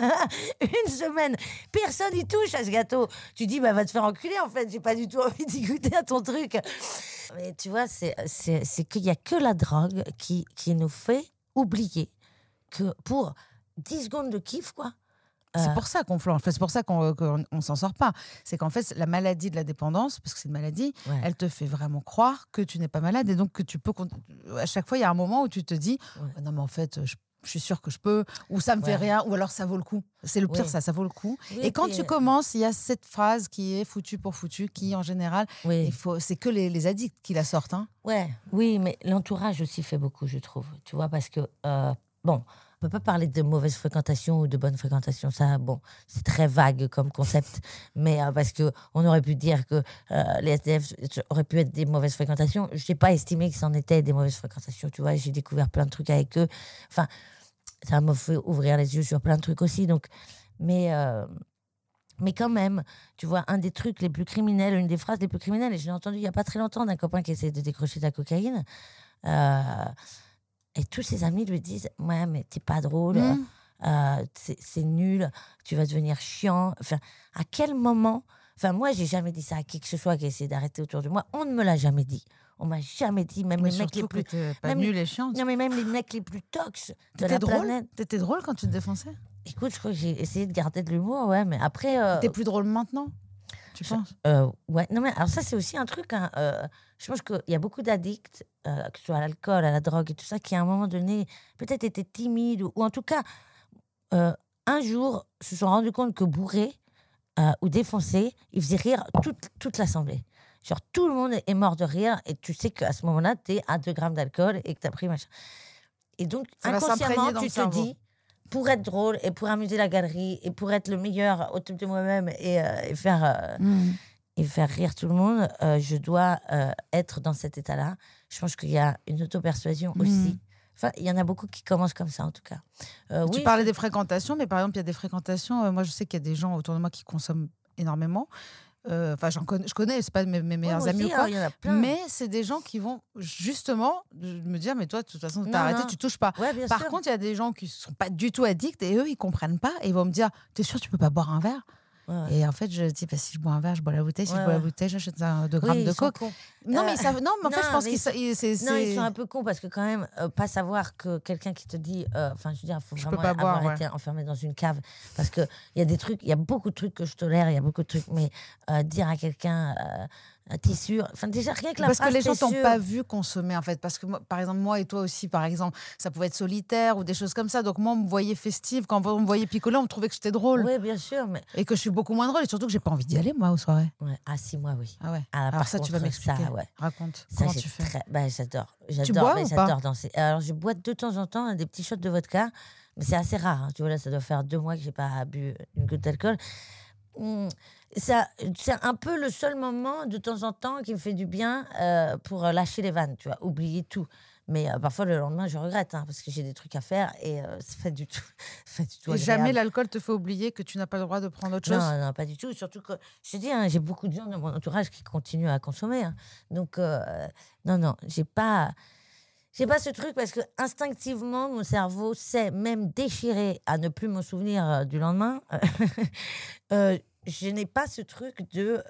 [SPEAKER 6] une semaine. Personne n'y touche à ce gâteau. Tu dis, va te faire enculer, en fait. J'ai pas du tout envie d'y goûter à ton truc. Mais tu vois, c'est qu'il n'y a que la drogue qui nous fait oublier que pour 10 secondes de kiff, quoi.
[SPEAKER 1] C'est pour ça qu'on flanche. Enfin, c'est pour ça qu'on s'en sort pas. C'est qu'en fait, la maladie de la dépendance, parce que c'est une maladie,
[SPEAKER 6] Ouais.
[SPEAKER 1] elle te fait vraiment croire que tu n'es pas malade et donc que tu peux. À chaque fois, il y a un moment où tu te dis
[SPEAKER 6] Ouais.
[SPEAKER 1] non, mais en fait, je suis sûre que je peux, ou ça me fait
[SPEAKER 6] Ouais.
[SPEAKER 1] rien, ou alors ça vaut le coup. C'est le pire,
[SPEAKER 6] Oui.
[SPEAKER 1] ça vaut le coup.
[SPEAKER 6] Oui,
[SPEAKER 1] et quand
[SPEAKER 6] puis,
[SPEAKER 1] tu commences, il y a cette phrase qui est foutu pour foutu, qui en général,
[SPEAKER 6] Oui.
[SPEAKER 1] c'est que les addicts qui la sortent. Hein.
[SPEAKER 6] Ouais, oui, mais l'entourage aussi fait beaucoup, je trouve. Tu vois, parce que, bon, on peut pas parler de mauvaise fréquentation ou de bonne fréquentation. Ça, bon, c'est très vague comme concept. Mais parce qu'on aurait pu dire que les SDF auraient pu être des mauvaises fréquentations. Je n'ai pas estimé que c'en était des mauvaises fréquentations. Tu vois, j'ai découvert plein de trucs avec eux. Enfin, ça m'a fait ouvrir les yeux sur plein de trucs aussi. Donc, mais quand même, tu vois, un des trucs les plus criminels, une des phrases les plus criminelles, et je l'ai entendu il n'y a pas très longtemps d'un copain qui essaie de décrocher de la cocaïne. Et tous ses amis lui disent « Ouais, mais t'es pas drôle, c'est nul, tu vas devenir chiant. » Enfin, à quel moment... Enfin, moi, j'ai jamais dit ça à qui que ce soit qui a essayé d'arrêter autour de moi. On ne me l'a jamais dit. On m'a jamais dit, même
[SPEAKER 1] Mais
[SPEAKER 6] les mecs les
[SPEAKER 1] surtout
[SPEAKER 6] plus...
[SPEAKER 1] que t'es pas
[SPEAKER 6] même
[SPEAKER 1] nul
[SPEAKER 6] les-
[SPEAKER 1] et chiant.
[SPEAKER 6] Non, mais même les mecs les plus tox de
[SPEAKER 1] T'étais
[SPEAKER 6] la
[SPEAKER 1] drôle
[SPEAKER 6] planète.
[SPEAKER 1] T'étais drôle quand tu te défonçais?
[SPEAKER 6] Écoute, je crois que j'ai essayé de garder de l'humour, ouais, mais après...
[SPEAKER 1] T'es plus drôle maintenant, tu penses?
[SPEAKER 6] Ouais, non, mais alors ça, c'est aussi un truc. Hein, je pense qu'il y a beaucoup d'addicts, que ce soit à l'alcool, à la drogue et tout ça, qui à un moment donné, peut-être étaient timides ou en tout cas, un jour, se sont rendus compte que bourrés ou défoncés, ils faisaient rire toute l'assemblée. Genre, tout le monde est mort de rire et tu sais qu'à ce moment-là, t'es à 2 grammes d'alcool et que t'as pris machin. Et donc,
[SPEAKER 1] Ça va
[SPEAKER 6] inconsciemment,
[SPEAKER 1] s'imprégner dans
[SPEAKER 6] tu
[SPEAKER 1] le
[SPEAKER 6] te
[SPEAKER 1] cerveau.
[SPEAKER 6] dis, pour être drôle et pour amuser la galerie et pour être le meilleur au top de moi-même et faire... et faire rire tout le monde, je dois être dans cet état-là. Je pense qu'il y a une auto-persuasion aussi. Enfin, il y en a beaucoup qui commencent comme ça, en tout cas.
[SPEAKER 1] Tu
[SPEAKER 6] Oui,
[SPEAKER 1] parlais des fréquentations, mais par exemple, il y a des fréquentations. Moi, je sais qu'il y a des gens autour de moi qui consomment énormément. Enfin, je connais, c'est pas mes meilleurs
[SPEAKER 6] moi
[SPEAKER 1] amis
[SPEAKER 6] aussi,
[SPEAKER 1] ou quoi.
[SPEAKER 6] il y en a plein.
[SPEAKER 1] Mais c'est des gens qui vont justement me dire, mais toi, de toute façon,
[SPEAKER 6] Non,
[SPEAKER 1] t'as arrêté,
[SPEAKER 6] non.
[SPEAKER 1] tu touches pas.
[SPEAKER 6] Ouais, bien
[SPEAKER 1] Par
[SPEAKER 6] sûr.
[SPEAKER 1] contre, il y a des gens qui sont pas du tout addicts et eux, ils comprennent pas et ils vont me dire, t'es sûr, tu peux pas boire un verre?
[SPEAKER 6] Ouais.
[SPEAKER 1] Et en fait, je dis, si je bois un verre, je bois la bouteille. Si
[SPEAKER 6] Ouais,
[SPEAKER 1] je bois la
[SPEAKER 6] ouais.
[SPEAKER 1] bouteille, j'achète 2 grammes
[SPEAKER 6] Oui,
[SPEAKER 1] de
[SPEAKER 6] ils sont
[SPEAKER 1] coke.
[SPEAKER 6] cons.
[SPEAKER 1] Non, mais en fait, je pense
[SPEAKER 6] mais
[SPEAKER 1] qu'ils
[SPEAKER 6] Non, ils sont un peu cons parce que quand même, pas savoir que quelqu'un qui te dit, enfin, je veux dire, il faut
[SPEAKER 1] Je peux
[SPEAKER 6] vraiment
[SPEAKER 1] pas boire,
[SPEAKER 6] avoir été enfermé dans une cave parce que il y a des trucs, il y a beaucoup de trucs que je tolère, il y a beaucoup de trucs, mais dire à quelqu'un, t'es sûr, enfin déjà rien que la
[SPEAKER 1] parce que
[SPEAKER 6] phrase,
[SPEAKER 1] les gens
[SPEAKER 6] t'es
[SPEAKER 1] t'ont
[SPEAKER 6] sûr.
[SPEAKER 1] pas vu consommer en fait. Parce que moi, par exemple, moi et toi aussi, par exemple, ça pouvait être solitaire ou des choses comme ça. Donc moi, on me voyait festive. Quand on me voyait picoler, on me trouvait que j'étais drôle.
[SPEAKER 6] Oui, bien sûr, mais
[SPEAKER 1] Et que je suis beaucoup moins drôle. Et surtout que j'ai pas envie d'y aller, moi, aux soirées.
[SPEAKER 6] ouais. Ah si, moi oui.
[SPEAKER 1] Ah ouais.
[SPEAKER 6] Ah,
[SPEAKER 1] Alors
[SPEAKER 6] par
[SPEAKER 1] ça, tu vas
[SPEAKER 6] contre,
[SPEAKER 1] m'expliquer.
[SPEAKER 6] ça, ouais.
[SPEAKER 1] Raconte.
[SPEAKER 6] Ça,
[SPEAKER 1] Comment
[SPEAKER 6] j'ai
[SPEAKER 1] tu fais?
[SPEAKER 6] j'adore.
[SPEAKER 1] bois
[SPEAKER 6] Mais
[SPEAKER 1] ou pas
[SPEAKER 6] j'adore danser. Alors, je bois de temps en temps des petits shots de vodka, mais c'est assez rare. Hein. Tu vois, là, ça doit faire 2 mois que j'ai pas bu une goutte d'alcool. Ça, c'est un peu le seul moment, de temps en temps, qui me fait du bien pour lâcher les vannes, tu vois, oublier tout. Mais parfois, le lendemain, je regrette, hein, parce que j'ai des trucs à faire et c'est pas du tout, c'est pas du tout
[SPEAKER 1] Et
[SPEAKER 6] agréable.
[SPEAKER 1] jamais l'alcool te fait oublier que tu n'as pas le droit de prendre autre chose?
[SPEAKER 6] Non, non, pas du tout. Surtout que, je te dis, hein, j'ai beaucoup de gens dans mon entourage qui continuent à consommer. Hein. Donc, non, j'ai pas ce truc parce que instinctivement, mon cerveau sait, même déchiré à ne plus m'en souvenir du lendemain, je n'ai pas ce truc de...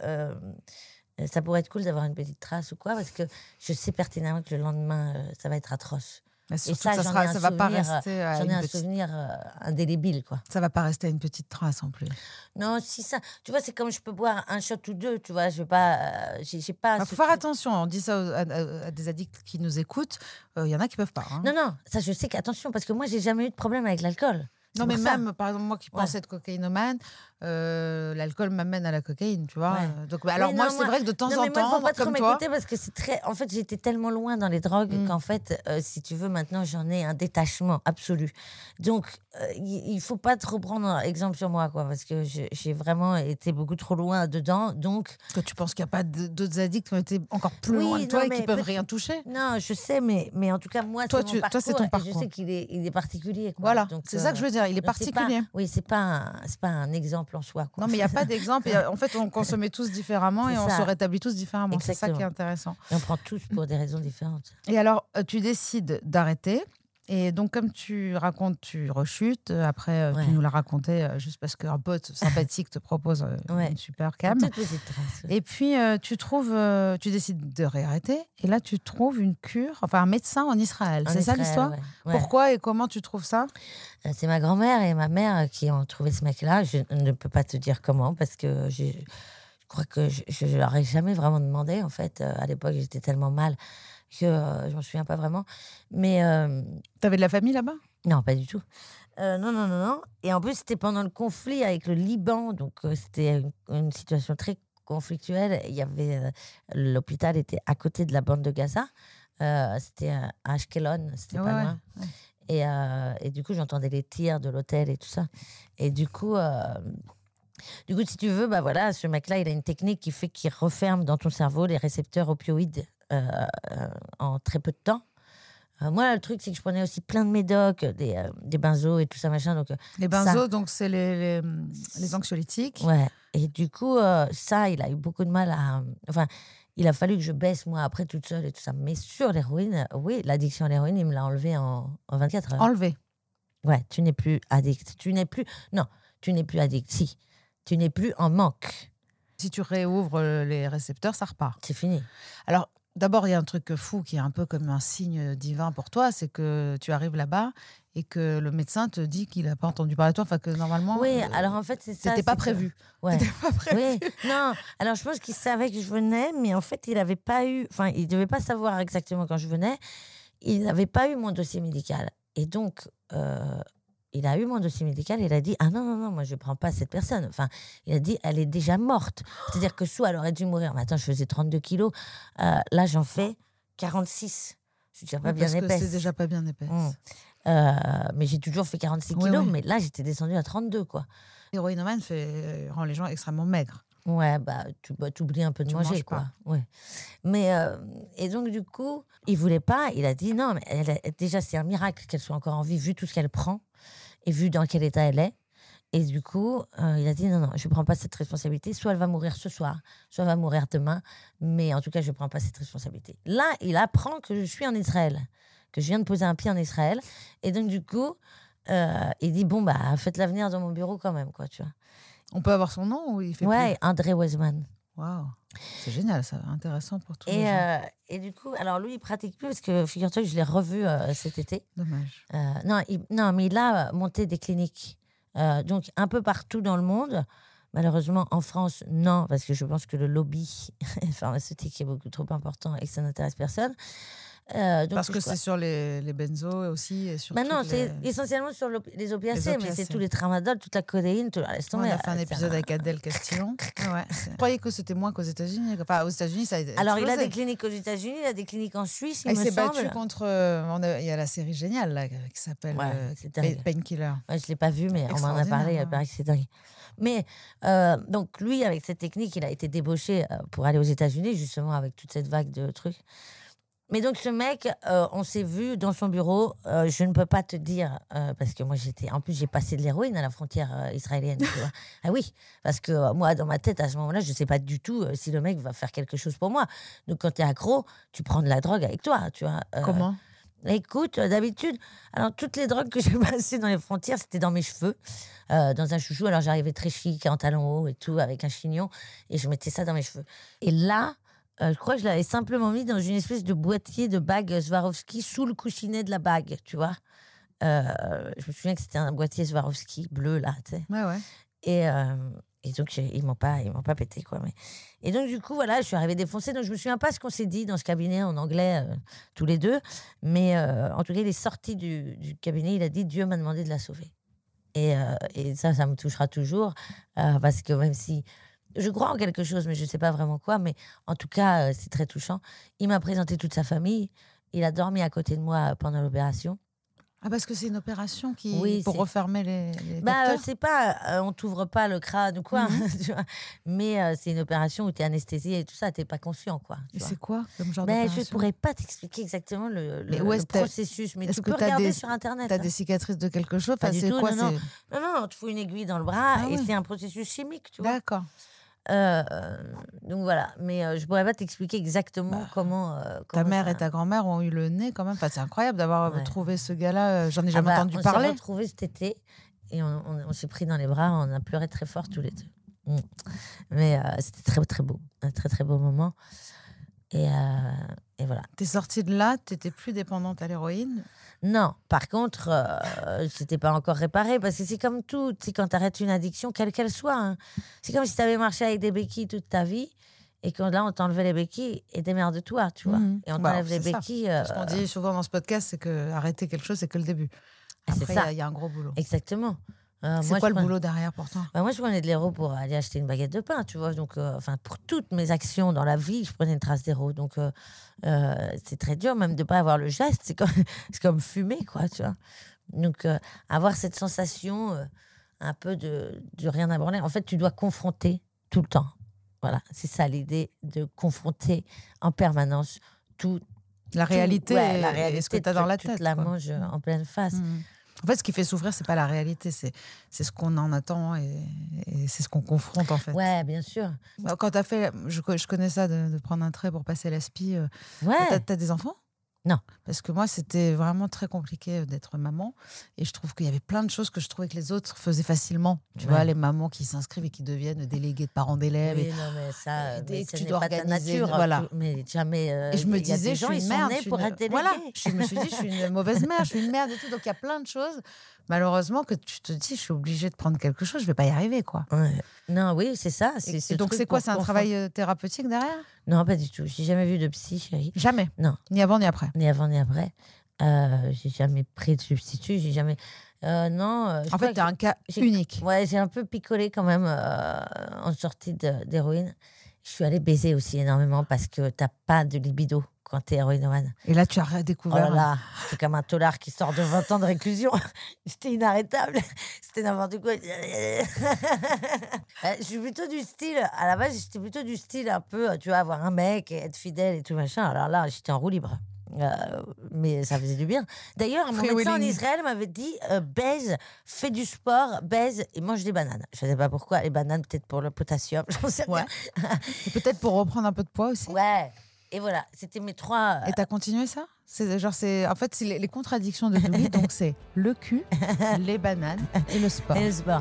[SPEAKER 6] ça pourrait être cool d'avoir une petite trace ou quoi, parce que je sais pertinemment que le lendemain, ça va être atroce.
[SPEAKER 1] Mais
[SPEAKER 6] Et
[SPEAKER 1] surtout
[SPEAKER 6] ça,
[SPEAKER 1] que
[SPEAKER 6] j'en ai
[SPEAKER 1] ça
[SPEAKER 6] un
[SPEAKER 1] va pas
[SPEAKER 6] souvenir,
[SPEAKER 1] rester à
[SPEAKER 6] j'en ai
[SPEAKER 1] une
[SPEAKER 6] un
[SPEAKER 1] petite...
[SPEAKER 6] souvenir indélébile, quoi.
[SPEAKER 1] Ça va pas rester à une petite trace en plus.
[SPEAKER 6] Non, si ça... Tu vois, c'est comme je peux boire un shot ou 2, tu vois, je vais pas... j'ai pas...
[SPEAKER 1] Il
[SPEAKER 6] ce
[SPEAKER 1] faut faire
[SPEAKER 6] truc.
[SPEAKER 1] attention. On dit ça à des addicts qui nous écoutent. Il y en a qui peuvent pas. Hein.
[SPEAKER 6] Non, ça, je sais qu'attention, parce que moi, j'ai jamais eu de problème avec l'alcool.
[SPEAKER 1] Non,
[SPEAKER 6] C'est
[SPEAKER 1] mais
[SPEAKER 6] pour ça.
[SPEAKER 1] même, par exemple, moi qui
[SPEAKER 6] Ouais.
[SPEAKER 1] pense être cocaïnomane, l'alcool m'amène à la cocaïne, tu vois.
[SPEAKER 6] Ouais.
[SPEAKER 1] Donc, alors
[SPEAKER 6] Oui,
[SPEAKER 1] moi,
[SPEAKER 6] non,
[SPEAKER 1] c'est vrai que de temps
[SPEAKER 6] non,
[SPEAKER 1] en
[SPEAKER 6] mais moi,
[SPEAKER 1] temps,
[SPEAKER 6] faut pas trop
[SPEAKER 1] comme toi...
[SPEAKER 6] m'écouter parce que c'est très... En fait, j'ai été tellement loin dans les drogues qu'en fait, si tu veux, maintenant, j'en ai un détachement absolu. Donc, il faut pas trop prendre exemple sur moi, quoi, parce que j'ai vraiment été beaucoup trop loin dedans. Donc,
[SPEAKER 1] Que tu penses qu'il n'y a pas d'autres addicts qui ont été encore plus
[SPEAKER 6] Oui,
[SPEAKER 1] loin de toi
[SPEAKER 6] non,
[SPEAKER 1] et qui
[SPEAKER 6] mais
[SPEAKER 1] peuvent
[SPEAKER 6] peut-être-
[SPEAKER 1] rien toucher?
[SPEAKER 6] non, je sais, mais en tout cas, moi,
[SPEAKER 1] Toi,
[SPEAKER 6] c'est mon parcours.
[SPEAKER 1] c'est ton
[SPEAKER 6] et
[SPEAKER 1] parcours.
[SPEAKER 6] je sais qu'il est, il est particulier, quoi.
[SPEAKER 1] Voilà,
[SPEAKER 6] Donc,
[SPEAKER 1] c'est ça que je veux dire. Il est
[SPEAKER 6] donc c'est
[SPEAKER 1] particulier.
[SPEAKER 6] oui, c'est pas un exemple en soi, quoi.
[SPEAKER 1] Non, mais il n'y a pas d'exemple. En fait, on consommait tous différemment
[SPEAKER 6] C'est
[SPEAKER 1] et on
[SPEAKER 6] ça.
[SPEAKER 1] se rétablit tous différemment. C'est ça qui est
[SPEAKER 6] Exactement.
[SPEAKER 1] intéressant.
[SPEAKER 6] Et on prend tous pour des raisons différentes.
[SPEAKER 1] Et alors, tu décides d'arrêter. Et donc, comme tu racontes, tu rechutes. Après,
[SPEAKER 6] Ouais.
[SPEAKER 1] tu nous l'as raconté juste parce qu'un pote sympathique te propose
[SPEAKER 6] Ouais.
[SPEAKER 1] une super cam.
[SPEAKER 6] Toute petite trace.
[SPEAKER 1] Et puis, tu décides de réarrêter. Et là, tu trouves une cure, enfin un médecin en Israël.
[SPEAKER 6] En
[SPEAKER 1] C'est ça
[SPEAKER 6] Israël,
[SPEAKER 1] l'histoire?
[SPEAKER 6] ouais. Ouais.
[SPEAKER 1] Pourquoi et comment tu trouves ça?
[SPEAKER 6] C'est ma grand-mère et ma mère qui ont trouvé ce mec-là. Je ne peux pas te dire comment parce que je crois que je leur ai jamais vraiment demandé. En fait, à l'époque, j'étais tellement mal que je m'en souviens pas vraiment. Mais
[SPEAKER 1] T'avais de la famille là-bas?
[SPEAKER 6] non, pas du tout. Non. Et en plus, c'était pendant le conflit avec le Liban, donc c'était une situation très conflictuelle. Il y avait l'hôpital était à côté de la bande de Gaza. C'était à Ashkelon, c'était
[SPEAKER 1] Ouais,
[SPEAKER 6] pas
[SPEAKER 1] ouais,
[SPEAKER 6] loin.
[SPEAKER 1] ouais.
[SPEAKER 6] Et du coup, j'entendais les tirs de l'hôtel et tout ça. Et du coup, si tu veux, bah voilà, ce mec-là, il a une technique qui fait qu'il referme dans ton cerveau les récepteurs opioïdes en très peu de temps. Moi, le truc, c'est que je prenais aussi plein de médocs, des benzos et tout ça, machin. Donc,
[SPEAKER 1] Les benzos, donc c'est les anxiolytiques.
[SPEAKER 6] ouais. Et du coup, ça, il a eu beaucoup de mal à... Enfin, il a fallu que je baisse, moi, après, toute seule et tout ça. Mais sur l'héroïne, oui, l'addiction à l'héroïne, il me l'a enlevé en 24 heures.
[SPEAKER 1] Enlevé.
[SPEAKER 6] Ouais, tu n'es plus addict. Non, tu n'es plus addict, si. Tu n'es plus en manque.
[SPEAKER 1] Si tu réouvres les récepteurs, ça repart.
[SPEAKER 6] C'est fini.
[SPEAKER 1] Alors, d'abord, il y a un truc fou qui est un peu comme un signe divin pour toi, c'est que tu arrives là-bas et que le médecin te dit qu'il n'a pas entendu parler de toi, enfin que normalement,
[SPEAKER 6] Oui, alors en fait, c'est ça.
[SPEAKER 1] c'était pas
[SPEAKER 6] c'est que-
[SPEAKER 1] prévu.
[SPEAKER 6] Ouais.
[SPEAKER 1] C'était pas prévu.
[SPEAKER 6] Oui, non. Alors je pense qu'il savait que je venais, mais en fait, il n'avait pas eu. Enfin, il devait pas savoir exactement quand je venais. Il n'avait pas eu mon dossier médical. Et donc, il a eu mon dossier médical et il a dit: ah non, moi je prends pas cette personne. Enfin, il a dit: elle est déjà morte. C'est-à-dire que soit elle aurait dû mourir. Mais attends, je faisais 32 kilos. Là, j'en fais 46. Je suis déjà pas
[SPEAKER 1] Oui,
[SPEAKER 6] bien
[SPEAKER 1] parce que
[SPEAKER 6] épaisse.
[SPEAKER 1] c'est déjà pas bien épaisse.
[SPEAKER 6] Mais j'ai toujours fait 46
[SPEAKER 1] Oui,
[SPEAKER 6] kilos.
[SPEAKER 1] oui.
[SPEAKER 6] Mais là, j'étais descendue à 32, quoi.
[SPEAKER 1] L'héroïnomane rend les gens extrêmement maigres.
[SPEAKER 6] Ouais, t'oublies un peu de
[SPEAKER 1] Tu
[SPEAKER 6] manger,
[SPEAKER 1] manges
[SPEAKER 6] quoi.
[SPEAKER 1] pas.
[SPEAKER 6] Ouais. Mais, et donc, du coup, il voulait pas. Il a dit non, mais déjà, c'est un miracle qu'elle soit encore en vie, vu tout ce qu'elle prend et vu dans quel état elle est. Et du coup, il a dit non, je ne prends pas cette responsabilité. Soit elle va mourir ce soir, soit elle va mourir demain. Mais en tout cas, je ne prends pas cette responsabilité. Là, il apprend que je suis en Israël, que je viens de poser un pied en Israël. Et donc, du coup, il dit bon, faites l'avenir dans mon bureau quand même, quoi, tu vois.
[SPEAKER 1] On peut avoir son nom ou il fait
[SPEAKER 6] Ouais,
[SPEAKER 1] plus
[SPEAKER 6] André Weisman.
[SPEAKER 1] Waouh, c'est génial, ça, intéressant pour tous les gens.
[SPEAKER 6] Et du coup, alors lui, il pratique plus parce que figure-toi que je l'ai revu cet été.
[SPEAKER 1] Dommage.
[SPEAKER 6] Non, mais il a monté des cliniques. Donc, un peu partout dans le monde. Malheureusement, en France, non, parce que je pense que le lobby pharmaceutique est beaucoup trop important et que ça n'intéresse personne. Donc,
[SPEAKER 1] Parce que c'est sur les benzos aussi et sur
[SPEAKER 6] non,
[SPEAKER 1] toutes
[SPEAKER 6] c'est essentiellement sur les opiacés, mais c'est tous les tramadol, toute la codéine, tout. Laisse tomber.
[SPEAKER 1] On a fait un épisode avec Adèle Castillon. Je croyais que c'était moins qu'aux États-Unis. Enfin, aux États-Unis, ça a explosé.
[SPEAKER 6] Alors, il a des cliniques aux États-Unis, il a des cliniques en Suisse, il me
[SPEAKER 1] s'est
[SPEAKER 6] semble.
[SPEAKER 1] battu contre. Il y a la série géniale là, qui s'appelle Painkiller.
[SPEAKER 6] Ouais, je ne l'ai pas vu, mais on m'en a parlé, il paraît que c'est dingue. Mais donc, lui, avec cette technique, il a été débauché pour aller aux États-Unis, justement, avec toute cette vague de trucs. Mais donc, ce mec, on s'est vu dans son bureau. Je ne peux pas te dire, parce que moi, en plus, j'ai passé de l'héroïne à la frontière israélienne. Tu vois. Ah oui, parce que moi, dans ma tête, à ce moment-là, je ne sais pas du tout si le mec va faire quelque chose pour moi. Donc, quand tu es accro, tu prends de la drogue avec toi. Tu vois.
[SPEAKER 1] Comment ?
[SPEAKER 6] Écoute, d'habitude, alors toutes les drogues que j'ai passées dans les frontières, c'était dans mes cheveux, dans un chouchou. Alors, j'arrivais très chic, en talons hauts et tout, avec un chignon, et je mettais ça dans mes cheveux. Et là, je crois que je l'avais simplement mis dans une espèce de boîtier de bague Swarovski sous le coussinet de la bague, tu vois. Je me souviens que c'était un boîtier Swarovski bleu, là, tu sais.
[SPEAKER 1] Ouais.
[SPEAKER 6] Et donc, ils m'ont pas pété, quoi. Mais... Et donc, du coup, voilà, je suis arrivée défoncée. Donc, je me souviens pas ce qu'on s'est dit dans ce cabinet en anglais, tous les deux. Mais en tout cas, il est sorti du cabinet. Il a dit « Dieu m'a demandé de la sauver ». Et ça me touchera toujours. Parce que même si... Je crois en quelque chose, mais je ne sais pas vraiment quoi. Mais en tout cas, c'est très touchant. Il m'a présenté toute sa famille. Il a dormi à côté de moi pendant l'opération.
[SPEAKER 1] Ah, parce que c'est une opération pour
[SPEAKER 6] c'est...
[SPEAKER 1] refermer les capteurs.
[SPEAKER 6] C'est pas... on t'ouvre pas le crâne ou quoi. Tu vois. Mais c'est une opération où tu es anesthésié et tout ça. Tu n'es pas conscient, quoi.
[SPEAKER 1] Et c'est quoi comme genre d'opération ?
[SPEAKER 6] Je ne pourrais pas t'expliquer exactement le processus. Mais tu peux regarder sur Internet.
[SPEAKER 1] Tu as des cicatrices de quelque chose ?
[SPEAKER 6] Pas du tout,
[SPEAKER 1] quoi,
[SPEAKER 6] non, on te fout une aiguille dans le bras et c'est un processus chimique, tu vois.
[SPEAKER 1] D'accord.
[SPEAKER 6] Donc voilà, mais je pourrais pas t'expliquer exactement comment
[SPEAKER 1] ta mère et ta grand-mère ont eu le nez quand même. Enfin, c'est incroyable d'avoir trouvé ce gars-là. J'en ai jamais entendu parler.
[SPEAKER 6] On s'est retrouvés cet été et on s'est pris dans les bras. On a pleuré très fort tous les deux. Mais c'était très très beau, un très très beau moment. Et voilà.
[SPEAKER 1] T'es sortie de là, t'étais plus dépendante à l'héroïne ?
[SPEAKER 6] Non, par contre, c'était pas encore réparé parce que c'est comme tout, tu sais, quand t'arrêtes une addiction, quelle qu'elle soit, hein, c'est comme si t'avais marché avec des béquilles toute ta vie et que là, on t'enlevait les béquilles et démerde-toi, tu vois. Et on t'enlève les béquilles.
[SPEAKER 1] Ce qu'on dit souvent dans ce podcast, c'est que arrêter quelque chose, c'est que le début. Après, il y a un gros boulot.
[SPEAKER 6] Exactement.
[SPEAKER 1] C'est quoi le boulot derrière pour toi ?
[SPEAKER 6] Moi, je prenais de l'héro pour aller acheter une baguette de pain, tu vois. Donc, pour toutes mes actions dans la vie, je prenais une trace d'héro. Donc, c'est très dur même de ne pas avoir le geste. C'est comme fumer, quoi, tu vois. Donc, avoir cette sensation un peu de rien à branler. En fait, tu dois confronter tout le temps. Voilà, c'est ça l'idée, de confronter en permanence tout.
[SPEAKER 1] La réalité,
[SPEAKER 6] la réalité,
[SPEAKER 1] ce que tu as dans la tête.
[SPEAKER 6] Tu te la manges en pleine face.
[SPEAKER 1] En fait, ce qui fait souffrir, c'est pas la réalité, c'est ce qu'on en attend et c'est ce qu'on confronte, en fait.
[SPEAKER 6] Ouais, bien sûr.
[SPEAKER 1] Quand tu as fait, je connais ça, de prendre un trait pour passer l'aspi. T'as des enfants ?
[SPEAKER 6] Non.
[SPEAKER 1] Parce que moi, c'était vraiment très compliqué d'être maman. Et je trouve qu'il y avait plein de choses que je trouvais que les autres faisaient facilement. Tu vois, les mamans qui s'inscrivent et qui deviennent déléguées de parents d'élèves.
[SPEAKER 6] Oui, non, mais ça,
[SPEAKER 1] tu dois
[SPEAKER 6] pas ta
[SPEAKER 1] organiser.
[SPEAKER 6] nature.
[SPEAKER 1] Voilà.
[SPEAKER 6] Mais jamais.
[SPEAKER 1] Et je me disais, je suis une merde.
[SPEAKER 6] Pour être délégués.
[SPEAKER 1] Voilà. Je me suis dit, je suis une mauvaise mère, je suis une merde et tout. Donc, il y a plein de choses, malheureusement, que tu te dis, je suis obligée de prendre quelque chose, je vais pas y arriver, quoi.
[SPEAKER 6] Ouais. Non, oui, c'est ça.
[SPEAKER 1] Et donc, c'est quoi ? C'est un travail thérapeutique derrière ?
[SPEAKER 6] Non, pas du tout. J'ai jamais vu de psy, chérie.
[SPEAKER 1] Jamais ?
[SPEAKER 6] Non.
[SPEAKER 1] Ni avant, ni après ?
[SPEAKER 6] Ni avant, ni après. J'ai jamais pris de substitut, j'ai jamais... non.
[SPEAKER 1] En fait, t'es un cas unique.
[SPEAKER 6] Ouais, j'ai un peu picolé quand même en sortie d'héroïne. Je suis allée baiser aussi énormément parce que t'as pas de libido quand t'es héroïnomane.
[SPEAKER 1] Et là, tu as redécouvert...
[SPEAKER 6] Oh là là, c'est comme un tolard qui sort de 20 ans de réclusion. C'était inarrêtable. C'était n'importe quoi. Je suis plutôt du style... À la base, j'étais plutôt du style un peu, tu vois, avoir un mec et être fidèle et tout machin. Alors là, j'étais en roue libre. Mais ça faisait du bien. D'ailleurs, mon
[SPEAKER 1] Free
[SPEAKER 6] médecin en
[SPEAKER 1] Willing.
[SPEAKER 6] Israël m'avait dit baise, fais du sport, baise et mange des bananes. Je ne sais pas pourquoi. Les bananes, peut-être pour le potassium. J'en sais
[SPEAKER 1] Ouais.
[SPEAKER 6] rien.
[SPEAKER 1] Et peut-être pour reprendre un peu de poids aussi.
[SPEAKER 6] Ouais. Et voilà, c'était mes 3.
[SPEAKER 1] Et t'as continué ça? En fait, c'est les contradictions de Louis. Donc c'est le cul, les bananes et le sport.
[SPEAKER 6] Et le sport.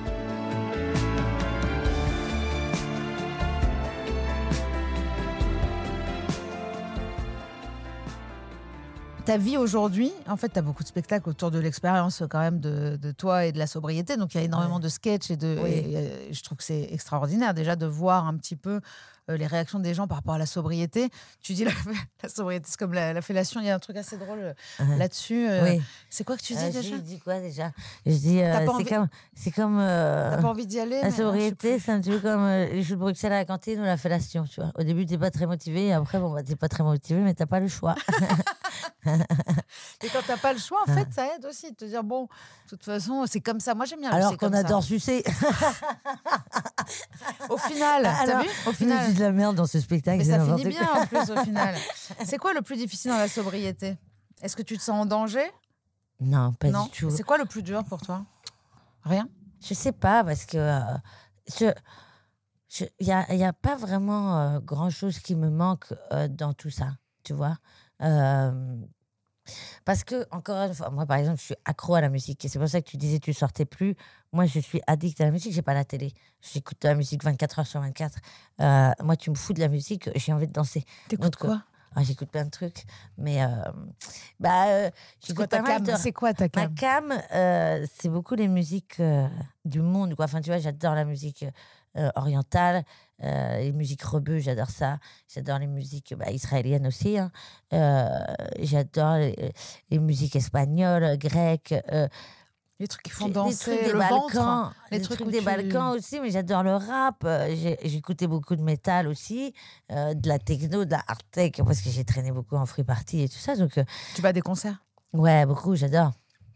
[SPEAKER 1] Ta vie aujourd'hui, en fait, tu as beaucoup de spectacles autour de l'expérience quand même de toi et de la sobriété. Donc, il y a énormément de sketchs et je trouve que c'est extraordinaire déjà de voir un petit peu les réactions des gens par rapport à la sobriété. Tu dis la sobriété, c'est comme la fellation. Il y a un truc assez drôle là-dessus.
[SPEAKER 6] Oui.
[SPEAKER 1] C'est quoi que tu dis déjà?
[SPEAKER 6] Je dis quoi déjà? Je dis,
[SPEAKER 1] T'as pas
[SPEAKER 6] c'est comme
[SPEAKER 1] T'as pas envie d'y aller?
[SPEAKER 6] la
[SPEAKER 1] mais,
[SPEAKER 6] sobriété,
[SPEAKER 1] je sais
[SPEAKER 6] c'est un petit peu comme les jeux de Bruxelles à la cantine ou la fellation, tu vois. Au début, t'es pas très motivé et après, t'es pas très motivé, mais t'as pas le choix.
[SPEAKER 1] plus. Et quand t'as pas le choix, en fait, ça aide aussi de te dire bon, de toute façon, c'est comme ça. Moi, j'aime bien.
[SPEAKER 6] Alors
[SPEAKER 1] c'est
[SPEAKER 6] qu'on
[SPEAKER 1] comme ça.
[SPEAKER 6] adore sucer.
[SPEAKER 1] Au final, t'as vu? Au
[SPEAKER 6] Il nous
[SPEAKER 1] final.
[SPEAKER 6] dit de la merde dans ce spectacle.
[SPEAKER 1] Mais
[SPEAKER 6] c'est
[SPEAKER 1] ça
[SPEAKER 6] n'importe
[SPEAKER 1] finit
[SPEAKER 6] quoi.
[SPEAKER 1] bien en plus au final. C'est quoi le plus difficile dans la sobriété? Est-ce que tu te sens en danger?
[SPEAKER 6] Non, pas
[SPEAKER 1] Non.
[SPEAKER 6] du tout.
[SPEAKER 1] C'est quoi le plus dur pour toi? Rien?
[SPEAKER 6] Je sais pas, parce que il y a pas vraiment grand-chose qui me manque dans tout ça, tu vois. Parce que, encore une fois, moi, par exemple, je suis accro à la musique. Et c'est pour ça que tu disais tu sortais plus. Moi, je suis addict à la musique. J'ai pas la télé. J'écoute de la musique 24 heures sur 24. Moi, tu me fous de la musique, j'ai envie de danser.
[SPEAKER 1] T'écoutes
[SPEAKER 6] Donc,
[SPEAKER 1] quoi?
[SPEAKER 6] j'écoute plein de trucs. Mais
[SPEAKER 1] C'est quoi
[SPEAKER 6] j'écoute
[SPEAKER 1] ta
[SPEAKER 6] pas mal
[SPEAKER 1] cam?
[SPEAKER 6] de...
[SPEAKER 1] C'est quoi ta
[SPEAKER 6] Ma
[SPEAKER 1] cam?
[SPEAKER 6] cam, c'est beaucoup les musiques du monde, quoi. Enfin, tu vois, j'adore la musique orientale, les musiques rebeux, j'adore ça. J'adore les musiques israéliennes aussi. Hein. J'adore les musiques espagnoles, grecques.
[SPEAKER 1] Les trucs qui font
[SPEAKER 6] Les
[SPEAKER 1] danser
[SPEAKER 6] trucs des
[SPEAKER 1] le
[SPEAKER 6] Balkans,
[SPEAKER 1] ventre.
[SPEAKER 6] les trucs des Balkans aussi, mais j'adore le rap. J'écoutais beaucoup de métal aussi, de la techno, de la hard tech, parce que j'ai traîné beaucoup en free party et tout ça. Donc,
[SPEAKER 1] Tu vas à des concerts?
[SPEAKER 6] ouais, beaucoup, j'adore.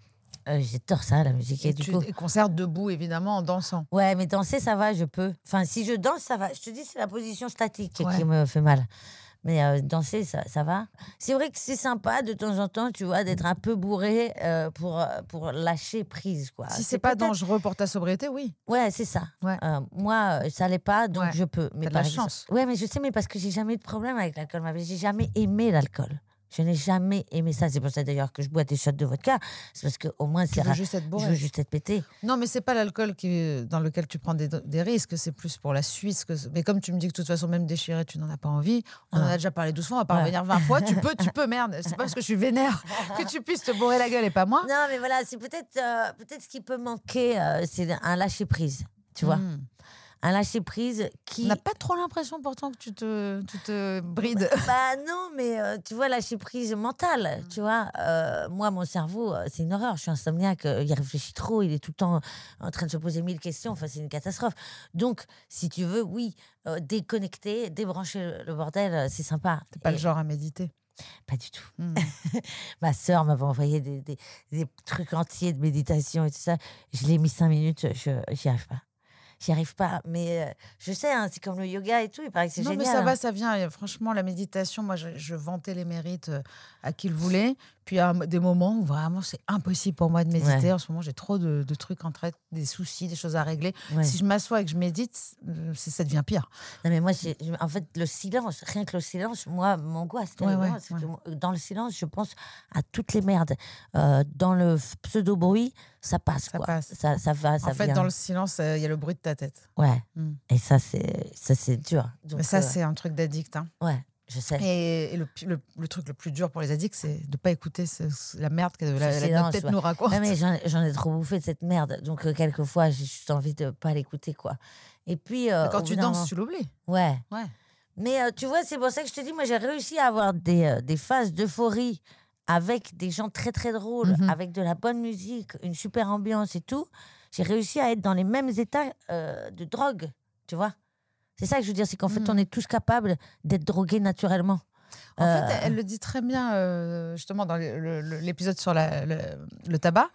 [SPEAKER 6] J'adore ça, la musique. Et du coup,
[SPEAKER 1] Des concerts debout, évidemment, en dansant.
[SPEAKER 6] ouais, mais danser, ça va, je peux. Enfin, si je danse, ça va. Je te dis, c'est la position statique
[SPEAKER 1] Ouais.
[SPEAKER 6] qui me fait mal. Mais danser, ça va. C'est vrai que c'est sympa de temps en temps, tu vois, d'être un peu bourré pour lâcher prise, quoi.
[SPEAKER 1] Si c'est pas
[SPEAKER 6] peut-être-
[SPEAKER 1] dangereux pour ta sobriété, oui.
[SPEAKER 6] Ouais, c'est ça.
[SPEAKER 1] Ouais.
[SPEAKER 6] Moi, ça l'est pas, donc
[SPEAKER 1] Ouais.
[SPEAKER 6] je peux. Mais
[SPEAKER 1] T'as de la
[SPEAKER 6] par exemple-
[SPEAKER 1] chance.
[SPEAKER 6] Ouais, mais je sais, mais parce que j'ai jamais eu de problème avec l'alcool. J'ai jamais aimé l'alcool. Je n'ai jamais aimé ça. C'est pour ça d'ailleurs que je bois des shots de vodka. C'est parce qu'au moins,
[SPEAKER 1] Tu
[SPEAKER 6] c'est
[SPEAKER 1] veux juste être
[SPEAKER 6] je
[SPEAKER 1] bourré.
[SPEAKER 6] veux juste être pété.
[SPEAKER 1] Non, mais c'est pas l'alcool dans lequel tu prends des risques, c'est plus pour la Suisse. Mais comme tu me dis que de toute façon, même déchiré, tu n'en as pas envie, on en a déjà parlé doucement, on va pas
[SPEAKER 6] Ouais.
[SPEAKER 1] revenir 20 fois. Tu peux, merde. C'est pas parce que je suis vénère que tu puisses te bourrer la gueule et pas moi.
[SPEAKER 6] Non, mais voilà, c'est peut-être ce qui peut manquer, c'est un lâcher-prise, tu vois. Un lâcher-prise qui...
[SPEAKER 1] On n'a pas trop l'impression pourtant que tu te brides.
[SPEAKER 6] Bah non, mais tu vois, lâcher-prise mentale, tu vois. Moi, mon cerveau, c'est une horreur. Je suis insomniaque, il réfléchit trop, il est tout le temps en train de se poser 1000 questions. Enfin, c'est une catastrophe. Donc, si tu veux, oui, déconnecter, débrancher le bordel, c'est sympa.
[SPEAKER 1] T'es pas
[SPEAKER 6] Et-
[SPEAKER 1] le genre à méditer.
[SPEAKER 6] Pas du tout.
[SPEAKER 1] Mm.
[SPEAKER 6] Ma sœur m'avait envoyé des trucs entiers de méditation et tout ça. Je l'ai mis 5 minutes, j'y arrive pas. J'y arrive pas, mais je sais, hein, c'est comme le yoga et tout, il paraît que c'est
[SPEAKER 1] Non,
[SPEAKER 6] génial.
[SPEAKER 1] mais ça
[SPEAKER 6] hein.
[SPEAKER 1] va, ça vient. Et franchement, la méditation, moi, je vantais les mérites à qui le voulait. Puis il y a des moments où vraiment, c'est impossible pour moi de méditer.
[SPEAKER 6] Ouais.
[SPEAKER 1] En ce moment, j'ai trop de trucs en tête, des soucis, des choses à régler.
[SPEAKER 6] Ouais.
[SPEAKER 1] Si je m'assois et que je médite, ça devient pire.
[SPEAKER 6] Non, mais moi, en fait, le silence, rien que le silence, moi, m'angoisse.
[SPEAKER 1] Ouais,
[SPEAKER 6] terriblement,
[SPEAKER 1] ouais,
[SPEAKER 6] c'est que dans le silence, je pense à toutes les merdes. Dans le pseudo-bruit, ça passe,
[SPEAKER 1] Ça
[SPEAKER 6] quoi.
[SPEAKER 1] passe.
[SPEAKER 6] Ça va, ça
[SPEAKER 1] En fait,
[SPEAKER 6] vient.
[SPEAKER 1] dans le silence, il y a le bruit de ta tête.
[SPEAKER 6] Ouais.
[SPEAKER 1] Mm.
[SPEAKER 6] Et ça, c'est dur. Donc,
[SPEAKER 1] Mais ça, c'est un truc d'addict. Hein.
[SPEAKER 6] Ouais, je sais.
[SPEAKER 1] Et le truc le plus dur pour les addicts, c'est de ne pas écouter la merde que
[SPEAKER 6] silence,
[SPEAKER 1] notre tête
[SPEAKER 6] ouais.
[SPEAKER 1] nous raconte.
[SPEAKER 6] Ouais, mais j'en ai trop bouffé de cette merde. Donc, quelquefois, j'ai juste envie de pas l'écouter, quoi. Et puis.
[SPEAKER 1] Quand
[SPEAKER 6] au
[SPEAKER 1] tu
[SPEAKER 6] bout d'un
[SPEAKER 1] danses,
[SPEAKER 6] moment-
[SPEAKER 1] tu l'oublies.
[SPEAKER 6] Ouais.
[SPEAKER 1] Ouais.
[SPEAKER 6] Mais tu vois, c'est pour ça que je te dis, moi, j'ai réussi à avoir des phases d'euphorie avec des gens très, très drôles,
[SPEAKER 1] Mhm.
[SPEAKER 6] avec de la bonne musique, une super ambiance et tout. J'ai réussi à être dans les mêmes états de drogue, tu vois. C'est ça que je veux dire, c'est qu'en fait, on est tous capables d'être drogués naturellement.
[SPEAKER 1] En fait, elle le dit très bien, justement, dans l'épisode sur le tabac.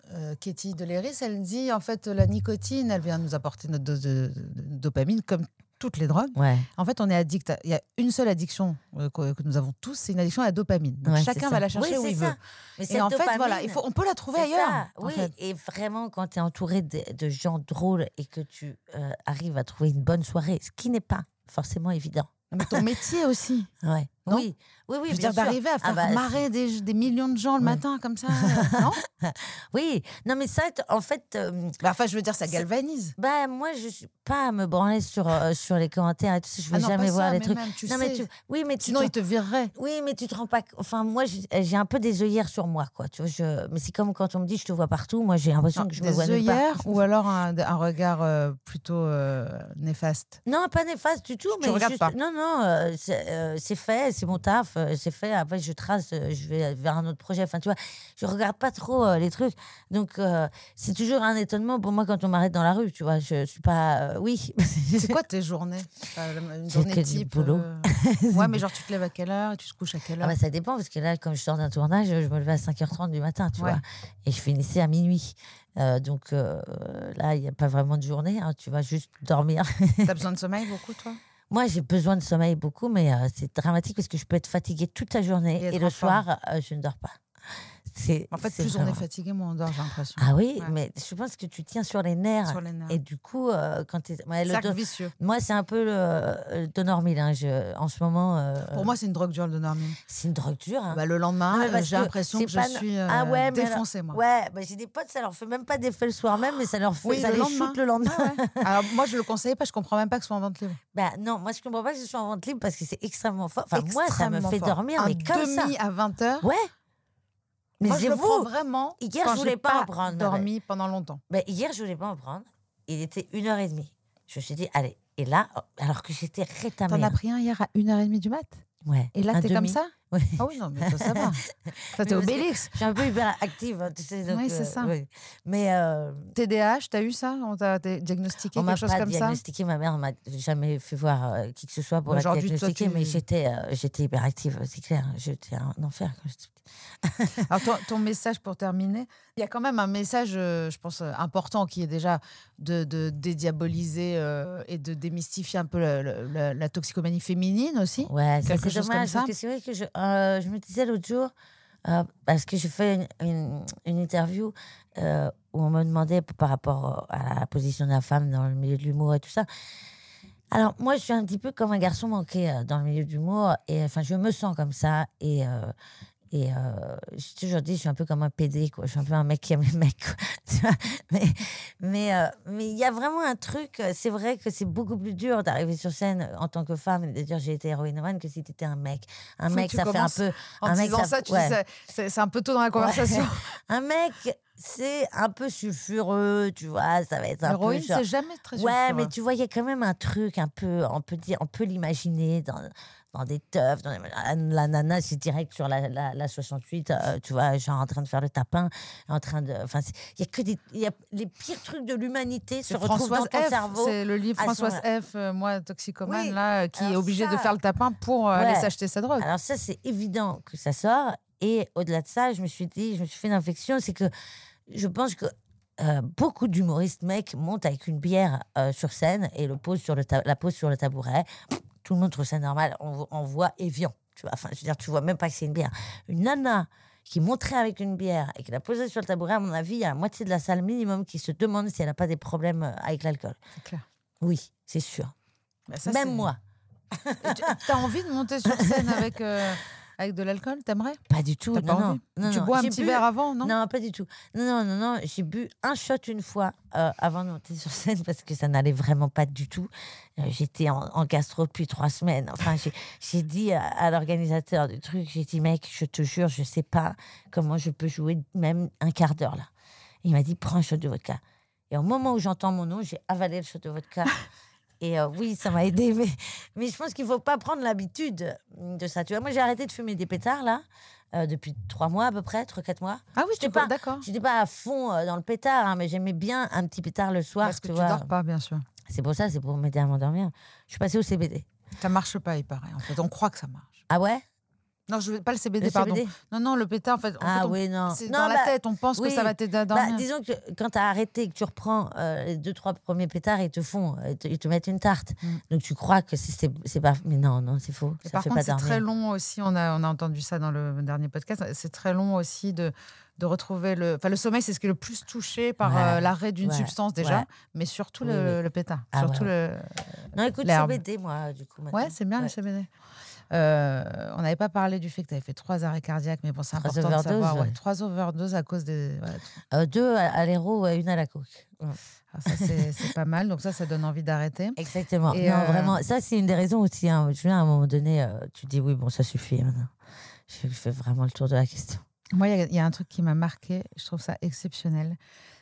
[SPEAKER 1] Katie Deléris, elle dit, en fait, la nicotine, elle vient nous apporter notre dose de dopamine, comme toutes les drogues.
[SPEAKER 6] Ouais.
[SPEAKER 1] En fait, on est addict. Il y a une seule addiction que nous avons tous, c'est une addiction à la dopamine. Donc,
[SPEAKER 6] Ouais,
[SPEAKER 1] chacun
[SPEAKER 6] c'est
[SPEAKER 1] va
[SPEAKER 6] ça.
[SPEAKER 1] la chercher
[SPEAKER 6] Oui,
[SPEAKER 1] où il
[SPEAKER 6] c'est ça.
[SPEAKER 1] veut.
[SPEAKER 6] Mais
[SPEAKER 1] Et
[SPEAKER 6] cette
[SPEAKER 1] en fait,
[SPEAKER 6] dopamine,
[SPEAKER 1] voilà, on peut la trouver
[SPEAKER 6] c'est
[SPEAKER 1] ailleurs.
[SPEAKER 6] ça,
[SPEAKER 1] en
[SPEAKER 6] oui,
[SPEAKER 1] fait.
[SPEAKER 6] et vraiment, quand tu es entouré de gens drôles et que tu arrives à trouver une bonne soirée, ce qui n'est pas forcément évident.
[SPEAKER 1] Mais ton métier aussi.
[SPEAKER 6] Ouais.
[SPEAKER 1] Non
[SPEAKER 6] Oui,
[SPEAKER 1] Je veux
[SPEAKER 6] bien
[SPEAKER 1] dire,
[SPEAKER 6] sûr.
[SPEAKER 1] d'arriver à faire
[SPEAKER 6] bah,
[SPEAKER 1] marrer des millions de gens le
[SPEAKER 6] Ouais.
[SPEAKER 1] matin comme ça, non
[SPEAKER 6] Oui, non, mais ça, en fait.
[SPEAKER 1] Enfin, je veux dire, ça galvanise.
[SPEAKER 6] Bah, moi, je suis pas à me branler sur les commentaires et tout ça. Je vais
[SPEAKER 1] Ah non,
[SPEAKER 6] jamais
[SPEAKER 1] pas
[SPEAKER 6] voir
[SPEAKER 1] ça,
[SPEAKER 6] les
[SPEAKER 1] mais
[SPEAKER 6] trucs.
[SPEAKER 1] même, tu
[SPEAKER 6] non,
[SPEAKER 1] sais.
[SPEAKER 6] mais oui, mais tu
[SPEAKER 1] Sinon,
[SPEAKER 6] te-
[SPEAKER 1] ils te vireraient.
[SPEAKER 6] Oui, mais tu te rends pas. Enfin, moi, j'ai un peu des œillères sur moi, quoi. Tu vois, mais c'est comme quand on me dit je te vois partout. Moi, j'ai l'impression que je me vois
[SPEAKER 1] Des
[SPEAKER 6] nulle part.
[SPEAKER 1] œillères ou alors un regard plutôt néfaste.
[SPEAKER 6] Non, pas néfaste du tout.
[SPEAKER 1] Tu
[SPEAKER 6] mais
[SPEAKER 1] regardes
[SPEAKER 6] juste,
[SPEAKER 1] pas.
[SPEAKER 6] Non, c'est fait, c'est mon taf, c'est fait. Après, je trace, je vais vers un autre projet. Enfin, tu vois, je regarde pas trop les trucs. Donc, c'est toujours un étonnement pour moi quand on m'arrête dans la rue. Tu vois, je suis pas. Oui.
[SPEAKER 1] C'est quoi tes journées Une
[SPEAKER 6] C'est
[SPEAKER 1] journée
[SPEAKER 6] que du
[SPEAKER 1] type
[SPEAKER 6] boulot.
[SPEAKER 1] Ouais, mais genre, tu te lèves à quelle heure Tu te couches à quelle
[SPEAKER 6] Ah
[SPEAKER 1] heure
[SPEAKER 6] bah, ça dépend, parce que là, quand je sors d'un tournage, je me levais à 5h30 du matin, tu
[SPEAKER 1] Ouais.
[SPEAKER 6] vois. Et je finissais à minuit. Donc là, il n'y a pas vraiment de journée. Hein, tu vas juste dormir.
[SPEAKER 1] T'as besoin de sommeil beaucoup, toi
[SPEAKER 6] Moi, j'ai besoin de sommeil beaucoup, mais c'est dramatique parce que je peux être fatiguée toute la journée
[SPEAKER 1] Et être
[SPEAKER 6] et le
[SPEAKER 1] en forme.
[SPEAKER 6] soir, je ne dors pas.
[SPEAKER 1] En fait,
[SPEAKER 6] c'est
[SPEAKER 1] plus on est
[SPEAKER 6] vraiment-
[SPEAKER 1] fatigué, moins on dort, j'ai l'impression.
[SPEAKER 6] Ah oui,
[SPEAKER 1] Ouais.
[SPEAKER 6] mais je pense que tu tiens sur les nerfs.
[SPEAKER 1] Sur les nerfs.
[SPEAKER 6] Et du coup, quand tu es.
[SPEAKER 1] Cercle vicieux.
[SPEAKER 6] Moi, c'est un peu le Donormil. Hein. En ce moment,
[SPEAKER 1] Pour moi, c'est une drogue dure, le Donormil.
[SPEAKER 6] c'est une drogue dure. Hein.
[SPEAKER 1] Bah, le lendemain,
[SPEAKER 6] Non, mais parce
[SPEAKER 1] j'ai
[SPEAKER 6] que
[SPEAKER 1] l'impression
[SPEAKER 6] c'est
[SPEAKER 1] que je
[SPEAKER 6] pas-
[SPEAKER 1] suis
[SPEAKER 6] Ah ouais, mais
[SPEAKER 1] défoncée, moi.
[SPEAKER 6] Ouais, bah, j'ai des potes, ça leur fait même pas d'effet le soir même, mais ça leur fait,
[SPEAKER 1] Oui,
[SPEAKER 6] ça
[SPEAKER 1] le
[SPEAKER 6] les
[SPEAKER 1] lendemain.
[SPEAKER 6] shoot le lendemain.
[SPEAKER 1] Ah ouais. Alors, moi, je le conseille pas, je comprends même pas que ce soit en vente libre.
[SPEAKER 6] Bah non, moi je comprends pas que ce soit en vente libre parce que c'est extrêmement fort. Enfin, moi, ça me
[SPEAKER 1] Extrêmement
[SPEAKER 6] fait
[SPEAKER 1] fort.
[SPEAKER 6] dormir, mais comme ça.
[SPEAKER 1] demi à 20h.
[SPEAKER 6] Ouais. Mais
[SPEAKER 1] Moi, je
[SPEAKER 6] c'est
[SPEAKER 1] le prends
[SPEAKER 6] vous.
[SPEAKER 1] vraiment.
[SPEAKER 6] Hier,
[SPEAKER 1] quand
[SPEAKER 6] je voulais
[SPEAKER 1] j'ai
[SPEAKER 6] pas en prendre,
[SPEAKER 1] dormi pendant longtemps.
[SPEAKER 6] Bah, hier, je voulais pas en prendre. Il était 1h30. Je me suis dit, allez. Et là, alors que j'étais rétamée.
[SPEAKER 1] T'en as pris un hier à 1h30 du mat
[SPEAKER 6] Ouais.
[SPEAKER 1] Et là,
[SPEAKER 6] un
[SPEAKER 1] t'es comme
[SPEAKER 6] demi.
[SPEAKER 1] ça
[SPEAKER 6] Ouais.
[SPEAKER 1] Ah oui, non, mais ça va. Ça,
[SPEAKER 6] Mais
[SPEAKER 1] t'es
[SPEAKER 6] parce que
[SPEAKER 1] Obélix.
[SPEAKER 6] Je suis un peu hyper active, hein, tu sais. Donc,
[SPEAKER 1] Oui, c'est ça.
[SPEAKER 6] ouais. Mais
[SPEAKER 1] TDAH, t'as eu ça On t'a diagnostiqué
[SPEAKER 6] on m'a
[SPEAKER 1] quelque chose
[SPEAKER 6] pas
[SPEAKER 1] comme ça
[SPEAKER 6] diagnostiqué. Ma mère m'a jamais fait voir qui que ce soit pour la
[SPEAKER 1] Aujourd'hui, toi,
[SPEAKER 6] diagnostiquer,
[SPEAKER 1] tu-
[SPEAKER 6] mais j'étais hyperactive, c'est clair. J'étais un enfer quand j'étais petite.
[SPEAKER 1] Alors, ton message pour terminer, il y a quand même un message, je pense, important qui est déjà de dédiaboliser et de démystifier un peu la toxicomanie féminine aussi.
[SPEAKER 6] Ouais, ça,
[SPEAKER 1] Quelque
[SPEAKER 6] c'est
[SPEAKER 1] chose comme
[SPEAKER 6] dommage.
[SPEAKER 1] ça.
[SPEAKER 6] Parce que c'est vrai que je me disais l'autre jour, parce que j'ai fait une interview où on me demandait par rapport à la position de la femme dans le milieu de l'humour et tout ça. Alors, moi, je suis un petit peu comme un garçon manqué dans le milieu de l'humour. Et enfin, je me sens comme ça. Et j'ai toujours dit, je suis un peu comme un PD, quoi. Je suis un peu un mec qui aime les mecs, quoi. Tu vois. Mais il y a vraiment un truc, c'est vrai que c'est beaucoup plus dur d'arriver sur scène en tant que femme et de dire j'ai été héroïne woman que si tu étais un mec. Un
[SPEAKER 1] Faut
[SPEAKER 6] mec,
[SPEAKER 1] que tu
[SPEAKER 6] ça fait un
[SPEAKER 1] commences
[SPEAKER 6] peu.
[SPEAKER 1] En
[SPEAKER 6] un mec,
[SPEAKER 1] disant ça, tu
[SPEAKER 6] ouais.
[SPEAKER 1] sais, c'est un peu tôt dans la conversation.
[SPEAKER 6] Un mec, c'est un peu sulfureux, tu vois, ça va être un
[SPEAKER 1] L'héroïne,
[SPEAKER 6] peu. genre-
[SPEAKER 1] c'est jamais très
[SPEAKER 6] Ouais,
[SPEAKER 1] sulfureux.
[SPEAKER 6] mais tu vois, il y a quand même un truc un peu, on peut l'imaginer dans des teufs. La nana, c'est direct sur la 68, tu vois, genre en train de faire le tapin, en train de. Enfin, il y a que les pires trucs de l'humanité se
[SPEAKER 1] C'est
[SPEAKER 6] retrouvent dans
[SPEAKER 1] Françoise
[SPEAKER 6] ton
[SPEAKER 1] F,
[SPEAKER 6] cerveau.
[SPEAKER 1] c'est le livre
[SPEAKER 6] à ce
[SPEAKER 1] Françoise
[SPEAKER 6] moment-là.
[SPEAKER 1] F, moi toxicomane,
[SPEAKER 6] Oui,
[SPEAKER 1] là, qui est
[SPEAKER 6] alors
[SPEAKER 1] obligée de
[SPEAKER 6] ça-
[SPEAKER 1] faire le tapin pour aller
[SPEAKER 6] Ouais.
[SPEAKER 1] s'acheter sa drogue.
[SPEAKER 6] Alors ça, c'est évident que ça sort. Et au-delà de ça, je me suis fait une réflexion, c'est que je pense que beaucoup d'humoristes mecs montent avec une bière sur scène et la posent sur le tabouret. Tout le monde trouve ça normal. On voit Evian. Tu vois, enfin, je veux dire, tu vois même pas que c'est une bière. Une nana qui monterait avec une bière et qui la posait sur le tabouret, à mon avis, il y a la moitié de la salle minimum qui se demande si elle n'a pas des problèmes avec l'alcool.
[SPEAKER 1] C'est clair.
[SPEAKER 6] Oui, c'est sûr.
[SPEAKER 1] Bah, ça,
[SPEAKER 6] Même
[SPEAKER 1] c'est-
[SPEAKER 6] moi.
[SPEAKER 1] T'as envie de monter sur scène avec de l'alcool T'aimerais
[SPEAKER 6] Pas du tout.
[SPEAKER 1] T'as pas
[SPEAKER 6] Non,
[SPEAKER 1] envie
[SPEAKER 6] non.
[SPEAKER 1] Tu
[SPEAKER 6] non.
[SPEAKER 1] bois un
[SPEAKER 6] J'ai
[SPEAKER 1] petit
[SPEAKER 6] bu-
[SPEAKER 1] verre avant, non
[SPEAKER 6] Non, pas du tout. Non. J'ai bu un shot une fois avant de monter sur scène parce que ça n'allait vraiment pas du tout. J'étais en gastro depuis 3 semaines. Enfin, j'ai dit à l'organisateur du truc, j'ai dit, mec, je te jure, je sais pas comment je peux jouer même un quart d'heure là. Il m'a dit, prends un shot de vodka. Et au moment où j'entends mon nom, j'ai avalé le shot de vodka. Et oui, ça m'a aidé, mais je pense qu'il ne faut pas prendre l'habitude de ça. Tu vois, moi, j'ai arrêté de fumer des pétards, là, depuis 3 mois à peu près, 3-4 mois.
[SPEAKER 1] Ah oui,
[SPEAKER 6] J'étais
[SPEAKER 1] tu peux,
[SPEAKER 6] pas-
[SPEAKER 1] d'accord.
[SPEAKER 6] J'étais pas à fond dans le pétard, hein, mais j'aimais bien un petit pétard le soir.
[SPEAKER 1] Parce que tu
[SPEAKER 6] vois.
[SPEAKER 1] dors pas, bien sûr.
[SPEAKER 6] C'est pour ça, c'est pour m'aider à m'endormir. Je suis passée au CBD.
[SPEAKER 1] Ça marche pas, il paraît. En fait, on croit que ça marche.
[SPEAKER 6] Ah ouais?
[SPEAKER 1] Non, je veux pas le CBD,
[SPEAKER 6] Le
[SPEAKER 1] pardon.
[SPEAKER 6] CBD?
[SPEAKER 1] Non, le pétard, en fait,
[SPEAKER 6] Oui, non.
[SPEAKER 1] c'est
[SPEAKER 6] Non,
[SPEAKER 1] dans la tête. On pense que ça va t'aider à dormir.
[SPEAKER 6] Disons que quand tu as arrêté, que tu reprends les 2-3 premiers pétards, ils te mettent une tarte. Donc tu crois que c'est pas. Mais non, c'est faux.
[SPEAKER 1] Et
[SPEAKER 6] Ça
[SPEAKER 1] par
[SPEAKER 6] fait
[SPEAKER 1] contre,
[SPEAKER 6] pas
[SPEAKER 1] c'est
[SPEAKER 6] dormir.
[SPEAKER 1] très long aussi. On a entendu ça dans le dernier podcast. C'est très long aussi de retrouver le sommeil, c'est ce qui est le plus touché par l'arrêt d'une substance déjà, mais surtout le pétard. Surtout
[SPEAKER 6] Non, écoute,
[SPEAKER 1] l'herbe.
[SPEAKER 6] CBD, moi, du coup. Maintenant.
[SPEAKER 1] Ouais, c'est bien le CBD. On n'avait pas parlé du fait que tu avais fait 3 arrêts cardiaques, mais bon, c'est important de savoir. 3 overdoses à cause des.
[SPEAKER 6] 2 à l'héro, 1 à la coke.
[SPEAKER 1] Alors ça, c'est pas mal. Donc ça donne envie d'arrêter.
[SPEAKER 6] Exactement.
[SPEAKER 1] Et
[SPEAKER 6] non, vraiment, ça, c'est une des raisons aussi. Hein. Je viens à un moment donné, tu dis oui, bon, ça suffit maintenant. Je fais vraiment le tour de la question.
[SPEAKER 1] Moi, il y a un truc qui m'a marqué. Je trouve ça exceptionnel.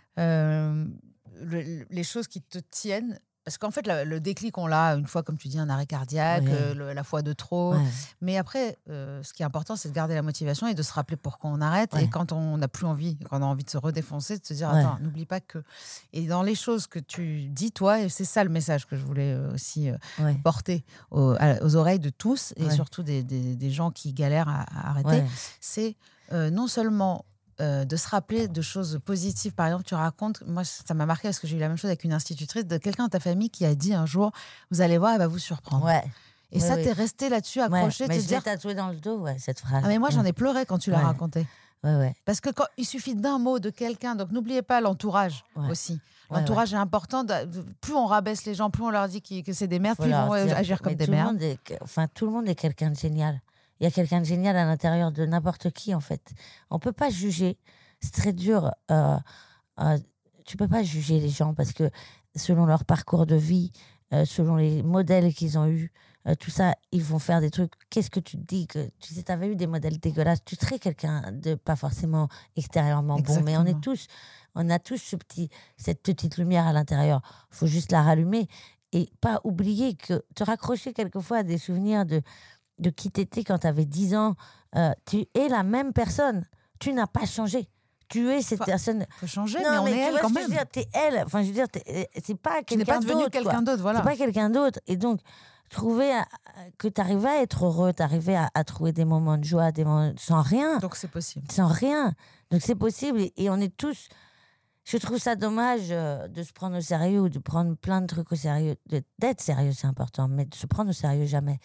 [SPEAKER 1] Les choses qui te tiennent. Parce qu'en fait, le déclic, on l'a une fois, comme tu dis, un arrêt cardiaque, la fois de trop. Ouais. Mais après, ce qui est important, c'est de garder la motivation et de se rappeler pourquoi on arrête. Ouais. Et quand on n'a plus envie, quand on a envie de se redéfoncer, de se dire, attends, n'oublie pas que... Et dans les choses que tu dis, toi, et c'est ça le message que je voulais aussi porter aux oreilles de tous, et surtout des gens qui galèrent à arrêter, c'est non seulement... de se rappeler de choses positives. Par exemple, tu racontes, moi ça m'a marqué parce que j'ai eu la même chose avec une institutrice, de quelqu'un de ta famille qui a dit un jour, vous allez voir, elle va vous surprendre. Ouais. Et ça, t'es resté là-dessus accroché.
[SPEAKER 6] Mais
[SPEAKER 1] te
[SPEAKER 6] je
[SPEAKER 1] dire...
[SPEAKER 6] l'ai tatoué dans le dos, cette phrase.
[SPEAKER 1] Ah, mais moi, j'en ai pleuré quand tu l'as raconté.
[SPEAKER 6] Ouais.
[SPEAKER 1] Parce que il suffit d'un mot de quelqu'un, donc n'oubliez pas l'entourage aussi. L'entourage est important. Plus on rabaisse les gens, plus on leur dit que c'est des merdes, plus ils vont agir comme des merdes.
[SPEAKER 6] Tout le monde est quelqu'un de génial. Il y a quelqu'un de génial à l'intérieur de n'importe qui, en fait. On ne peut pas juger. C'est très dur. Tu ne peux pas juger les gens parce que selon leur parcours de vie, selon les modèles qu'ils ont eus, tout ça, ils vont faire des trucs. Qu'est-ce que tu te dis que tu sais, avais eu des modèles dégueulasses. Tu serais quelqu'un de pas forcément extérieurement bon, mais on a tous cette petite lumière à l'intérieur. Il faut juste la rallumer et pas oublier que te raccrocher quelquefois à des souvenirs de qui t'étais quand tu avais 10 ans. Tu es la même personne. Tu n'as pas changé. Tu es cette personne.
[SPEAKER 1] Tu peux changer, mais on est elle quand même.
[SPEAKER 6] Je veux dire, t'es elle. Enfin, je veux dire, c'est pas quelqu'un d'autre. Tu n'es pas
[SPEAKER 1] devenu quelqu'un d'autre, voilà.
[SPEAKER 6] C'est pas quelqu'un d'autre. Et donc, trouver que tu arrivais à être heureux, tu arrivais à trouver des moments de joie, des moments sans rien.
[SPEAKER 1] Donc, c'est possible.
[SPEAKER 6] Sans rien. Donc, c'est possible. Et on est tous... Je trouve ça dommage de se prendre au sérieux ou de prendre plein de trucs au sérieux. D'être sérieux, c'est important, mais de se prendre au sérieux, jamais.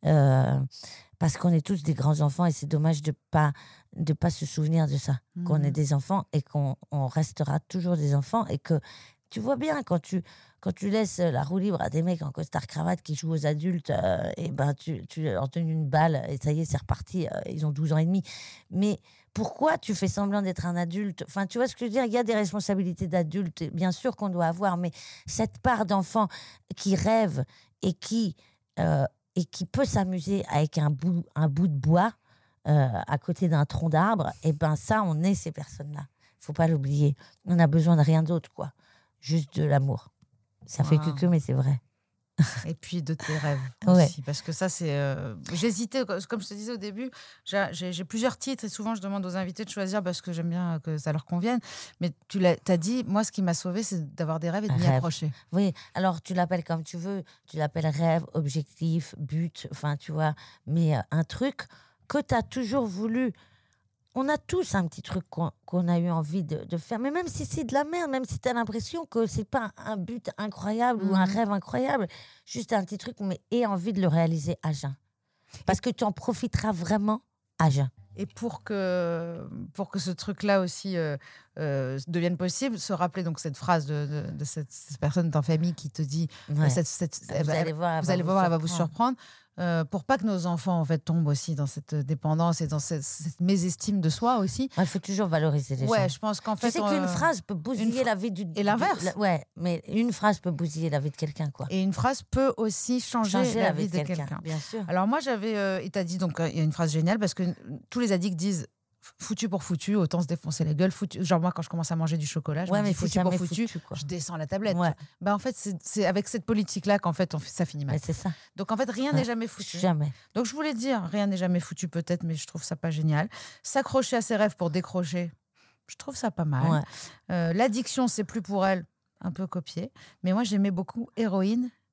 [SPEAKER 6] Parce qu'on est tous des grands enfants et c'est dommage de pas se souvenir de ça. Qu'on est des enfants et qu'on restera toujours des enfants et que tu vois bien quand tu laisses la roue libre à des mecs en costard-cravate qui jouent aux adultes, et ben tu leur donnes une balle et ça y est, c'est reparti, ils ont 12 ans et demi. Mais pourquoi tu fais semblant d'être un adulte ? Enfin, tu vois ce que je veux dire ? Il y a des responsabilités d'adulte, bien sûr qu'on doit avoir, mais cette part d'enfant qui rêve et qui peut s'amuser avec un bout de bois à côté d'un tronc d'arbre, et ben ça, on est ces personnes-là. Faut pas l'oublier. On a besoin de rien d'autre, quoi. Juste de l'amour. Ça fait que, mais c'est vrai.
[SPEAKER 1] Et puis de tes rêves aussi. Parce que ça, c'est... J'hésitais, comme je te disais au début, j'ai plusieurs titres et souvent je demande aux invités de choisir parce que j'aime bien que ça leur convienne. Mais tu as dit, moi, ce qui m'a sauvée, c'est d'avoir des rêves et de m'y accrocher.
[SPEAKER 6] Oui, alors tu l'appelles comme tu veux. Tu l'appelles rêve, objectif, but, enfin, tu vois. Mais un truc que tu as toujours voulu... On a tous un petit truc qu'on a eu envie de faire. Mais même si c'est de la merde, même si tu as l'impression que c'est pas un but incroyable ou un rêve incroyable, juste un petit truc, mais aie envie de le réaliser à jeun. Parce que tu en profiteras vraiment à jeun.
[SPEAKER 1] Et pour que ce truc-là aussi devienne possible, se rappeler donc cette phrase de cette personne dans ta famille qui te dit
[SPEAKER 6] vous allez voir, elle va vous surprendre.
[SPEAKER 1] Pour pas que nos enfants en fait tombent aussi dans cette dépendance et dans cette mésestime de soi aussi.
[SPEAKER 6] Il faut toujours valoriser les gens.
[SPEAKER 1] Ouais, je pense qu'en fait,
[SPEAKER 6] tu sais qu'une phrase peut bousiller la vie du...
[SPEAKER 1] Et l'inverse.
[SPEAKER 6] Ouais, mais une phrase peut bousiller la vie de quelqu'un, quoi.
[SPEAKER 1] Et une phrase peut aussi changer la vie de quelqu'un.
[SPEAKER 6] Bien sûr.
[SPEAKER 1] Alors moi, j'avais... et t'as dit, donc, il y a une phrase géniale parce que tous les addicts disent foutu pour foutu, autant se défoncer la gueule. Foutu. Genre moi, quand je commence à manger du chocolat, je me dis foutu pour foutu, je descends la tablette. Ouais. Bah, en fait, c'est avec cette politique-là qu'en fait, ça finit mal.
[SPEAKER 6] Mais c'est ça.
[SPEAKER 1] Donc en fait, rien n'est jamais foutu.
[SPEAKER 6] Jamais.
[SPEAKER 1] Donc je voulais dire, rien n'est jamais foutu peut-être, mais je trouve ça pas génial. S'accrocher à ses rêves pour décrocher, je trouve ça pas mal. Ouais. L'addiction, c'est plus pour elle, un peu copié. Mais moi, j'aimais beaucoup Héroïne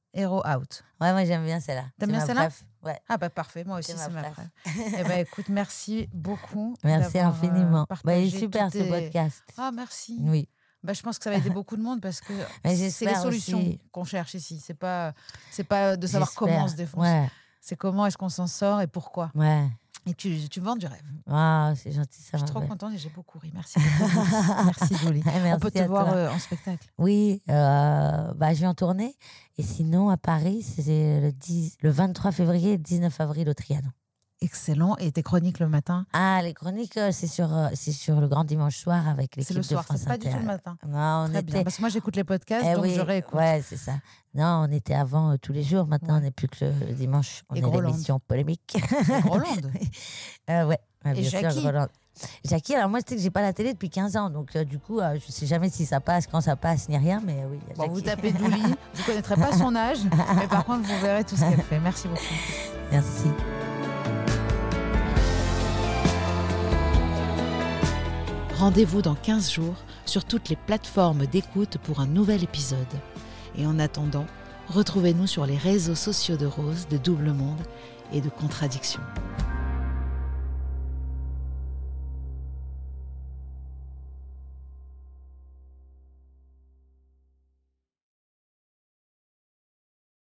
[SPEAKER 1] Hero Out.
[SPEAKER 6] Ouais, moi j'aime bien celle-là.
[SPEAKER 1] T'aimes
[SPEAKER 6] C'est
[SPEAKER 1] bien
[SPEAKER 6] ma
[SPEAKER 1] celle-là?
[SPEAKER 6] préf. Ouais.
[SPEAKER 1] Ah bah parfait, moi aussi
[SPEAKER 6] C'est
[SPEAKER 1] c'est
[SPEAKER 6] ma
[SPEAKER 1] ma
[SPEAKER 6] préf.
[SPEAKER 1] préf. Eh ben écoute, merci beaucoup.
[SPEAKER 6] Merci
[SPEAKER 1] d'avoir,
[SPEAKER 6] infiniment.
[SPEAKER 1] partagé
[SPEAKER 6] Il est super
[SPEAKER 1] tous
[SPEAKER 6] ce
[SPEAKER 1] tes-
[SPEAKER 6] podcast.
[SPEAKER 1] Ah merci.
[SPEAKER 6] Oui.
[SPEAKER 1] Bah, je pense que ça va aider beaucoup de monde parce que
[SPEAKER 6] Mais
[SPEAKER 1] c'est les
[SPEAKER 6] j'espère
[SPEAKER 1] solutions
[SPEAKER 6] aussi.
[SPEAKER 1] qu'on cherche ici. C'est pas de savoir comment on se
[SPEAKER 6] J'espère.
[SPEAKER 1] défonce. C'est comment est-ce qu'on s'en sort et pourquoi.
[SPEAKER 6] Ouais.
[SPEAKER 1] Et tu vends du rêve.
[SPEAKER 6] Ah, c'est gentil, ça
[SPEAKER 1] Je suis
[SPEAKER 6] m'a
[SPEAKER 1] trop
[SPEAKER 6] fait.
[SPEAKER 1] contente et j'ai beaucoup ri. Merci beaucoup. Merci Julie.
[SPEAKER 6] Merci
[SPEAKER 1] On peut te
[SPEAKER 6] à
[SPEAKER 1] voir
[SPEAKER 6] toi.
[SPEAKER 1] en spectacle.
[SPEAKER 6] Oui, je vais en tournée. Et sinon, à Paris, c'est le 23 février et 19 avril au Trianon.
[SPEAKER 1] Excellent. Et tes chroniques le matin?
[SPEAKER 6] Ah, les chroniques, c'est sur le grand dimanche soir avec l'équipe
[SPEAKER 1] C'est le
[SPEAKER 6] de
[SPEAKER 1] soir,
[SPEAKER 6] France
[SPEAKER 1] c'est pas du
[SPEAKER 6] Inter.
[SPEAKER 1] tout le matin.
[SPEAKER 6] Non, on
[SPEAKER 1] Très bien.
[SPEAKER 6] était...
[SPEAKER 1] Parce que moi j'écoute les podcasts,
[SPEAKER 6] Eh
[SPEAKER 1] donc
[SPEAKER 6] oui,
[SPEAKER 1] je réécoute.
[SPEAKER 6] ouais, c'est ça. Non, on était avant tous les jours. Maintenant,
[SPEAKER 1] Ouais.
[SPEAKER 6] on n'est plus que le dimanche. On
[SPEAKER 1] Et
[SPEAKER 6] est
[SPEAKER 1] Groland.
[SPEAKER 6] l'émission polémique.
[SPEAKER 1] Et Groland.
[SPEAKER 6] Ouais,
[SPEAKER 1] Et
[SPEAKER 6] bien sûr,
[SPEAKER 1] Jackie.
[SPEAKER 6] Groland. Jackie, alors moi, tu sais que j'ai pas la télé depuis 15 ans. Donc, du coup, je sais jamais si ça passe, quand ça passe, ni rien. Mais oui, il y a
[SPEAKER 1] Bon,
[SPEAKER 6] Jackie.
[SPEAKER 1] vous tapez Douli, vous connaîtrez pas son âge, mais par contre vous verrez tout ce qu'elle fait. Merci beaucoup.
[SPEAKER 6] Merci.
[SPEAKER 1] Rendez-vous dans 15 jours sur toutes les plateformes d'écoute pour un nouvel épisode. Et en attendant, retrouvez-nous sur les réseaux sociaux de Rose, de Double Monde et de Contradiction.